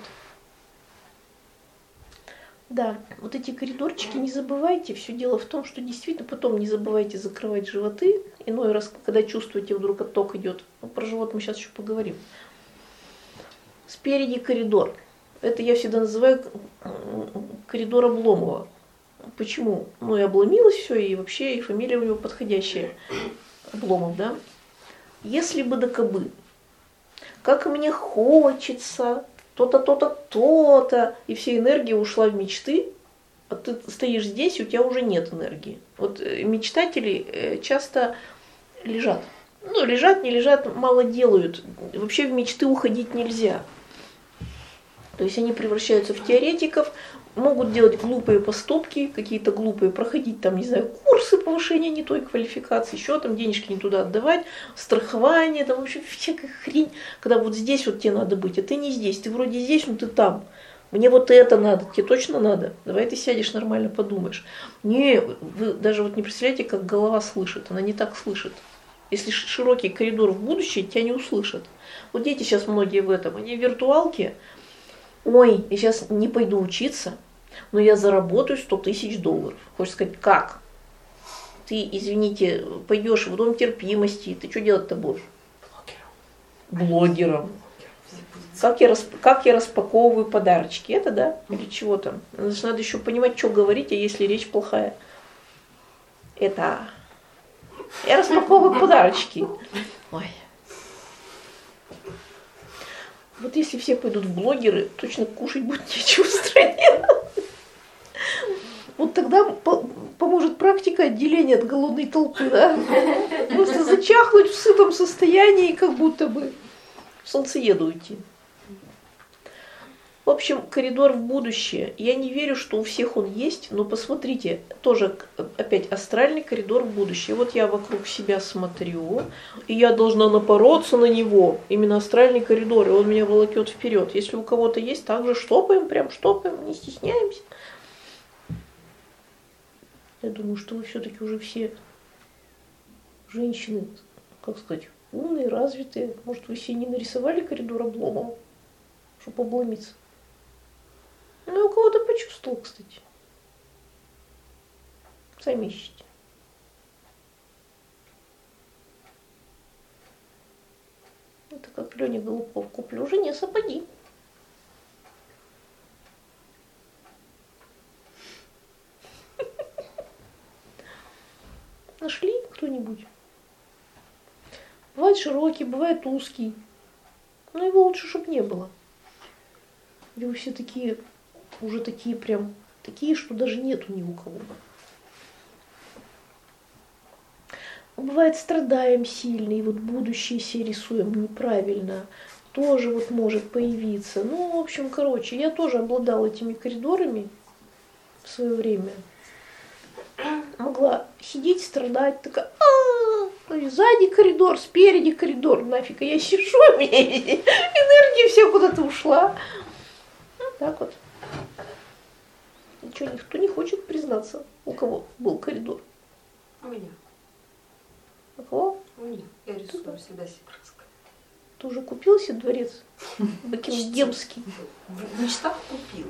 Да, вот эти коридорчики не забывайте. Все дело в том, что действительно потом не забывайте закрывать животы. Иной раз, когда чувствуете, вдруг отток идет. Ну, про живот мы сейчас еще поговорим. Спереди коридор. Это я всегда называю коридор Обломова. Почему? Ну и обломилось все, и вообще и фамилия у него подходящая. Обломов, да? Если бы да кабы. Как мне хочется, то-то, то-то, то-то, и вся энергия ушла в мечты, А ты стоишь здесь, и у тебя уже нет энергии. Вот мечтатели часто лежат. Ну, лежат, не лежат, мало делают. Вообще в мечты уходить нельзя. То есть они превращаются в теоретиков, могут делать глупые поступки, какие-то глупые, проходить там, не знаю, курсы повышения не той квалификации, еще там денежки не туда отдавать, страхование, там вообще всякая хрень. Когда вот здесь вот тебе надо быть, а ты не здесь, ты вроде здесь, но ты там. Мне вот это надо, тебе точно надо. Давай ты сядешь нормально, подумаешь. Не, вы даже вот не представляете, как голова слышит. Она не так слышит. Если широкий коридор в будущее, тебя не услышат. Вот дети сейчас многие в этом. Они в виртуалке. Ой, я сейчас не пойду учиться, но я заработаю $100 000. Хочешь сказать, как? Ты, извините, пойдешь в дом терпимости, ты что делать-то будешь? Блогером. Как я распаковываю подарочки? Это да? Или чего там? Надо еще понимать, что говорить, а если речь плохая. Это... Я распаковываю подарочки. Ой. Вот если все пойдут в блогеры, точно кушать будет нечего в стране. Вот тогда поможет практика отделения от голодной толпы, да? Просто зачахнуть в сытом состоянии, как будто бы в солнцееду уйти. В общем, коридор в будущее. Я не верю, что у всех он есть, но посмотрите, тоже опять астральный коридор в будущее. Вот я вокруг себя смотрю, и я должна напороться на него, именно астральный коридор, и он меня волокет вперед. Если у кого-то есть, также штопаем, прям штопаем, не стесняемся. Я думаю, что вы все-таки уже все женщины, как сказать, умные, развитые. Может, вы себе не нарисовали коридор обломом, чтобы обломиться? Ну, я у кого-то почувствовал, кстати. Сами ищите. Это как Леня Голубков. Куплю жене сапоги. Нашли кто-нибудь? Бывает широкий, бывает узкий. Но его лучше, чтобы не было. Или вы все такие... уже такие прям, такие, что даже нету ни у кого. Бывает, страдаем сильно, и вот будущее себе рисуем неправильно. Тоже вот может появиться. Ну, в общем, короче, я тоже обладала этими коридорами в свое время. Могла сидеть, страдать, такая, сзади коридор, спереди коридор, нафиг, я сижу, у меня энергия вся куда-то ушла. Вот так вот. Ничего, никто не хочет признаться, у кого был коридор. У меня. У кого? У меня. Я рисую всегда себе краской. Ты уже купил себе дворец? Бекингемский. В мечтах купила.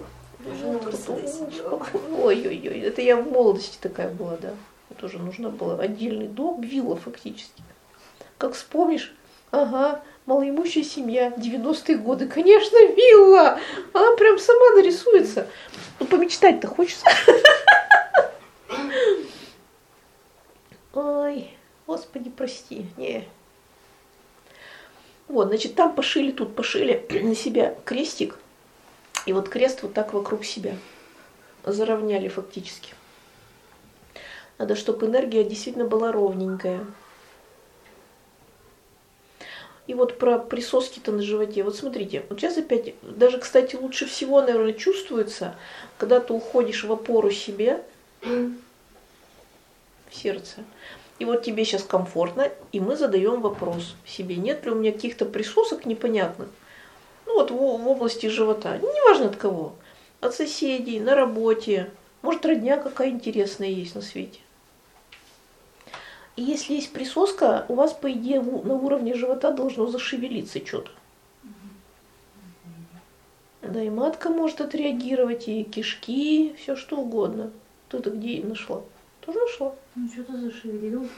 Ой-ой-ой, это я в молодости такая была, да. Тоже нужно было отдельный дом, вилла фактически. Как вспомнишь, ага, малоимущая семья, 90-е годы, конечно, вилла. Она прям сама нарисуется. Ну, помечтать-то хочется. Ой, Господи, прости. Не. Вот, значит, там пошили, тут пошили на себя крестик. И вот крест вот так вокруг себя. Заровняли фактически. Надо, чтобы энергия действительно была ровненькая. И вот про присоски-то на животе. Вот смотрите, вот сейчас опять, даже, кстати, лучше всего, наверное, чувствуется, когда ты уходишь в опору себе, в сердце. И вот тебе сейчас комфортно, и мы задаем вопрос себе, нет ли у меня каких-то присосок непонятных. Ну вот в области живота, неважно от кого. От соседей, на работе, может родня какая интересная есть на свете. И если есть присоска, у вас, по идее, на уровне живота должно зашевелиться что-то. Да, и матка может отреагировать, и кишки, все что угодно. Ты-то где нашла? Тоже нашла? Ну, что-то зашевелилось.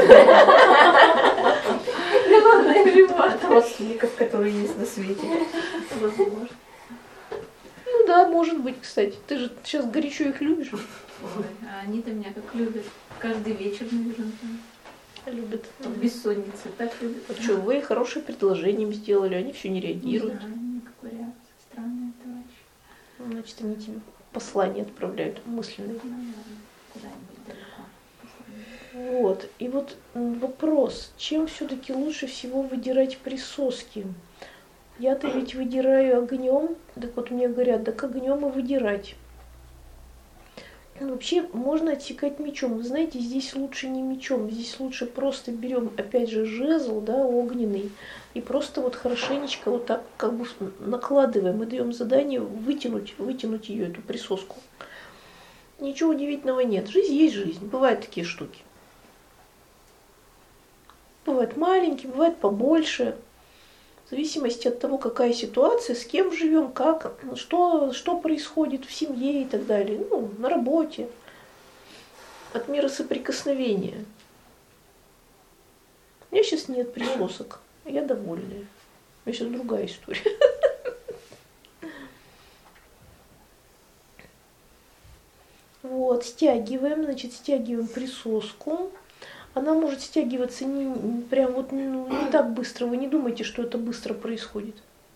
Родственников, которые есть на свете. Возможно. Ну да, может быть, кстати. Ты же сейчас горячо их любишь. Ой, а они-то меня как любят. Каждый вечер, наверное, там. Любят. Там бессонница, так любят. А что, вы хорошее предложение им сделали, они все не Не реагируют. знаю, никакой реакции. Странная товарищ. Значит, они тебе послания отправляют мысленные. Ну, наверное, куда-нибудь далеко. Вот. И вот вопрос, чем все-таки лучше всего выдирать присоски? Я-то ведь выдираю огнем, так вот мне говорят, так огнем и выдирать. Вообще можно отсекать мечом. Вы знаете, здесь лучше не мечом, здесь лучше просто берем, опять же, жезл, да, огненный, и просто вот хорошенечко вот так как бы накладываем, мы даем задание вытянуть ее, эту присоску. Ничего удивительного нет. Жизнь есть жизнь. Бывают такие штуки. Бывает маленькие, бывает побольше. В зависимости от того, какая ситуация, с кем живем, как, что происходит в семье и так далее, ну, на работе, от мира соприкосновения. У меня сейчас нет присосок, я довольная. У меня сейчас другая история. Вот, стягиваем присоску. Она может стягиваться не прям вот не так быстро. Вы не думайте, что это быстро происходит.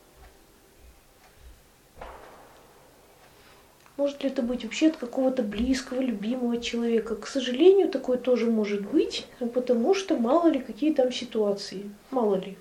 Может ли это быть вообще от какого-то близкого, любимого человека? К сожалению, такое тоже может быть, потому что мало ли какие там ситуации. Мало ли.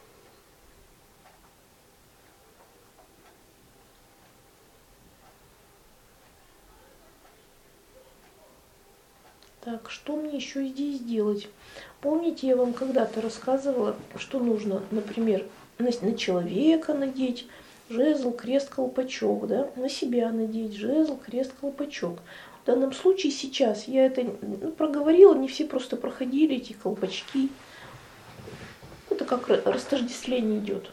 Так, что мне еще здесь делать? Помните, я вам когда-то рассказывала, что нужно, например, на человека надеть жезл, крест, колпачок, да? На себя надеть жезл, крест, колпачок. В данном случае сейчас я это проговорила, не все просто проходили эти колпачки. Это как растождествление идет.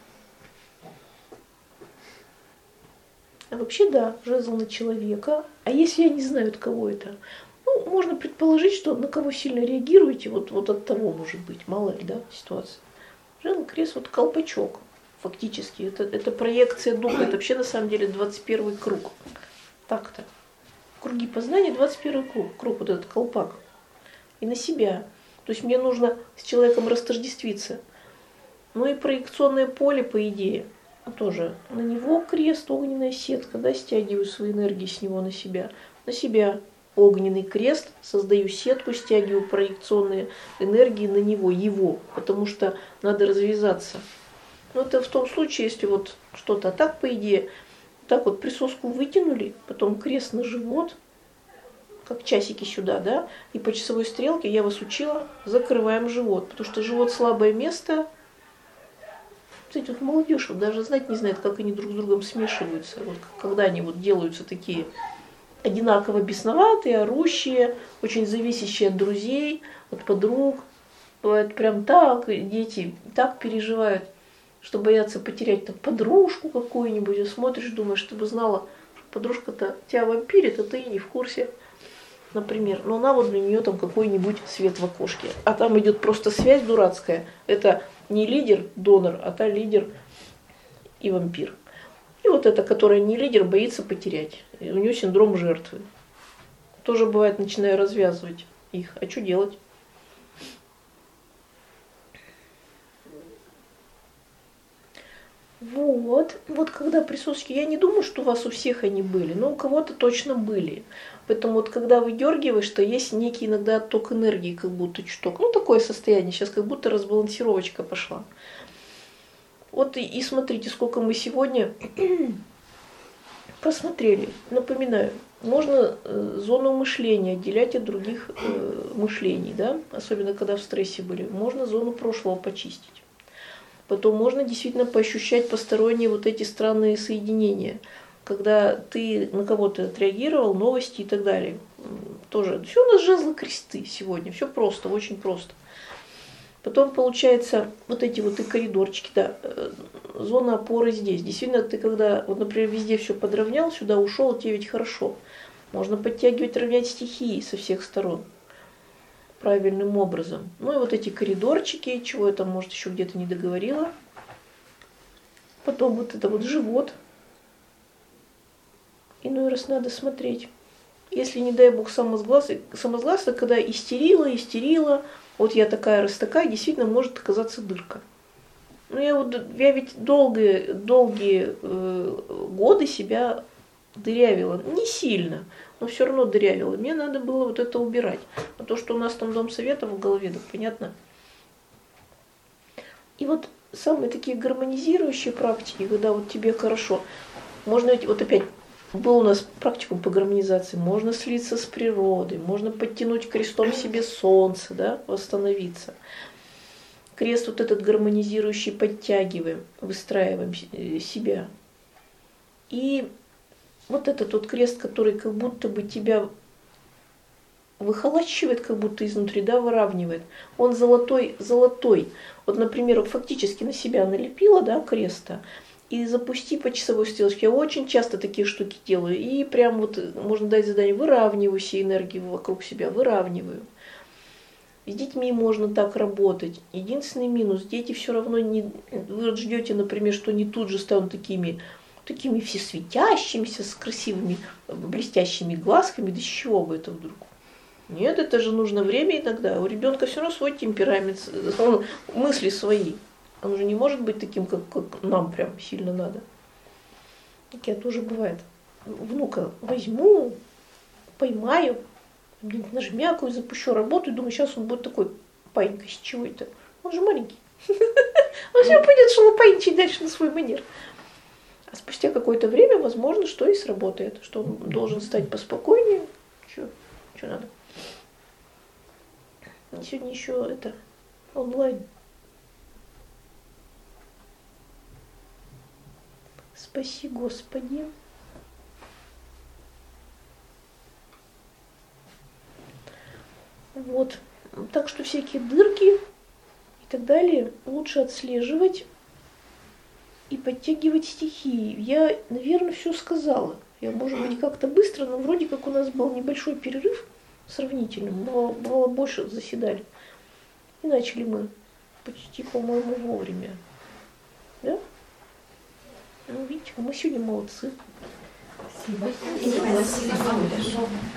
А вообще да, жезл на человека. А если я не знаю, от кого это? Ну, можно предположить, что на кого сильно реагируете, вот от того может быть, мало ли, да, ситуация. Жезл, крест, вот колпачок, фактически. Это проекция духа, это вообще на самом деле 21 круг. Так-то. Круги познания, 21 круг, вот этот колпак. И на себя. То есть мне нужно с человеком растождествиться. Ну и проекционное поле, по идее, тоже. На него крест, огненная сетка, да, стягиваю свои энергии с него на себя. На себя огненный крест, создаю сетку, стягиваю проекционные энергии на него, его, потому что надо развязаться. Но это в том случае, если вот что-то так, по идее, так вот присоску вытянули, потом крест на живот, как часики сюда, да, и по часовой стрелке, я вас учила, закрываем живот, потому что живот слабое место. Кстати, вот молодежь вот даже знать не знает, как они друг с другом смешиваются, вот когда они вот делаются такие одинаково бесноватые, орущие, очень зависящие от друзей, от подруг. Бывает прям так, дети так переживают, что боятся потерять там подружку какую-нибудь. И смотришь, думаешь, ты бы знала, что подружка-то тебя вампирит, а ты и не в курсе, например. Но она вот для нее там какой-нибудь свет в окошке. А там идет просто связь дурацкая. Это не лидер, донор, а та лидер и вампир. И вот эта, которая не лидер, боится потерять. И у нее синдром жертвы. Тоже бывает, начинаю развязывать их. А что делать? Вот когда присоски, я не думаю, что у вас у всех они были, но у кого-то точно были. Поэтому вот когда выдергиваешь, то есть некий иногда отток энергии, как будто чуток. Ну такое состояние, сейчас как будто разбалансировочка пошла. Вот и смотрите, сколько мы сегодня просмотрели. Напоминаю, можно зону мышления отделять от других мышлений, да? Особенно когда в стрессе были. Можно зону прошлого почистить. Потом можно действительно поощущать посторонние вот эти странные соединения, когда ты на кого-то отреагировал, новости и так далее. Тоже все у нас жезлы кресты сегодня, все просто, очень просто. Потом получается вот эти вот и коридорчики, да, зона опоры здесь. Действительно, ты когда, вот, например, везде все подровнял, сюда ушел, тебе ведь хорошо. Можно подтягивать, равнять стихии со всех сторон правильным образом. Ну и вот эти коридорчики, чего я там, может, еще где-то не договорила. Потом вот это вот живот. Иной раз надо смотреть. Если, не дай бог, самосглаз, когда истерила, вот я такая, раз такая, действительно может оказаться дырка. Ну я ведь долгие годы себя дырявило. Не сильно, но все равно дырявило. Мне надо было вот это убирать. А то, что у нас там дом совета в голове, так понятно. И вот самые такие гармонизирующие практики, когда вот тебе хорошо, можно ведь, вот опять, был у нас практикум по гармонизации, можно слиться с природой, можно подтянуть крестом себе солнце, да, восстановиться. Крест вот этот гармонизирующий подтягиваем, выстраиваем себя. И вот этот вот крест, который как будто бы тебя выхолачивает, как будто изнутри, да, выравнивает. Он золотой. Вот, например, фактически на себя налепила, да, креста, и запусти по часовой стрелочке. Я очень часто такие штуки делаю. И прям вот можно дать задание, выравниваю все энергии вокруг себя, выравниваю. С детьми можно так работать. Единственный минус, дети все равно не... Вы ждете, например, что они тут же станут такими все светящимися, с красивыми блестящими глазками. Да с чего бы это вдруг? Нет, это же нужно время иногда. У ребенка все равно свой темперамент, мысли свои. Он же не может быть таким, как нам прям сильно надо. Так я тоже бывает. Внука возьму, поймаю, нажмякаю, запущу работу и думаю, сейчас он будет такой паинькой, с чего это? Он же маленький. Он все пойдет шалопаинчить дальше на свой манер. А спустя какое-то время, возможно, что и сработает, что он должен стать поспокойнее. Что надо? Сегодня еще это онлайн. Спаси Господи. Вот. Так что всякие дырки и так далее лучше отслеживать и подтягивать стихии. Я, наверное, все сказала. Я, может быть, как-то быстро, но вроде как у нас был небольшой перерыв сравнительно. Бывало больше заседали. И начали мы почти, по-моему, вовремя. Да? Ну, видите, мы сегодня молодцы. Спасибо. Спасибо.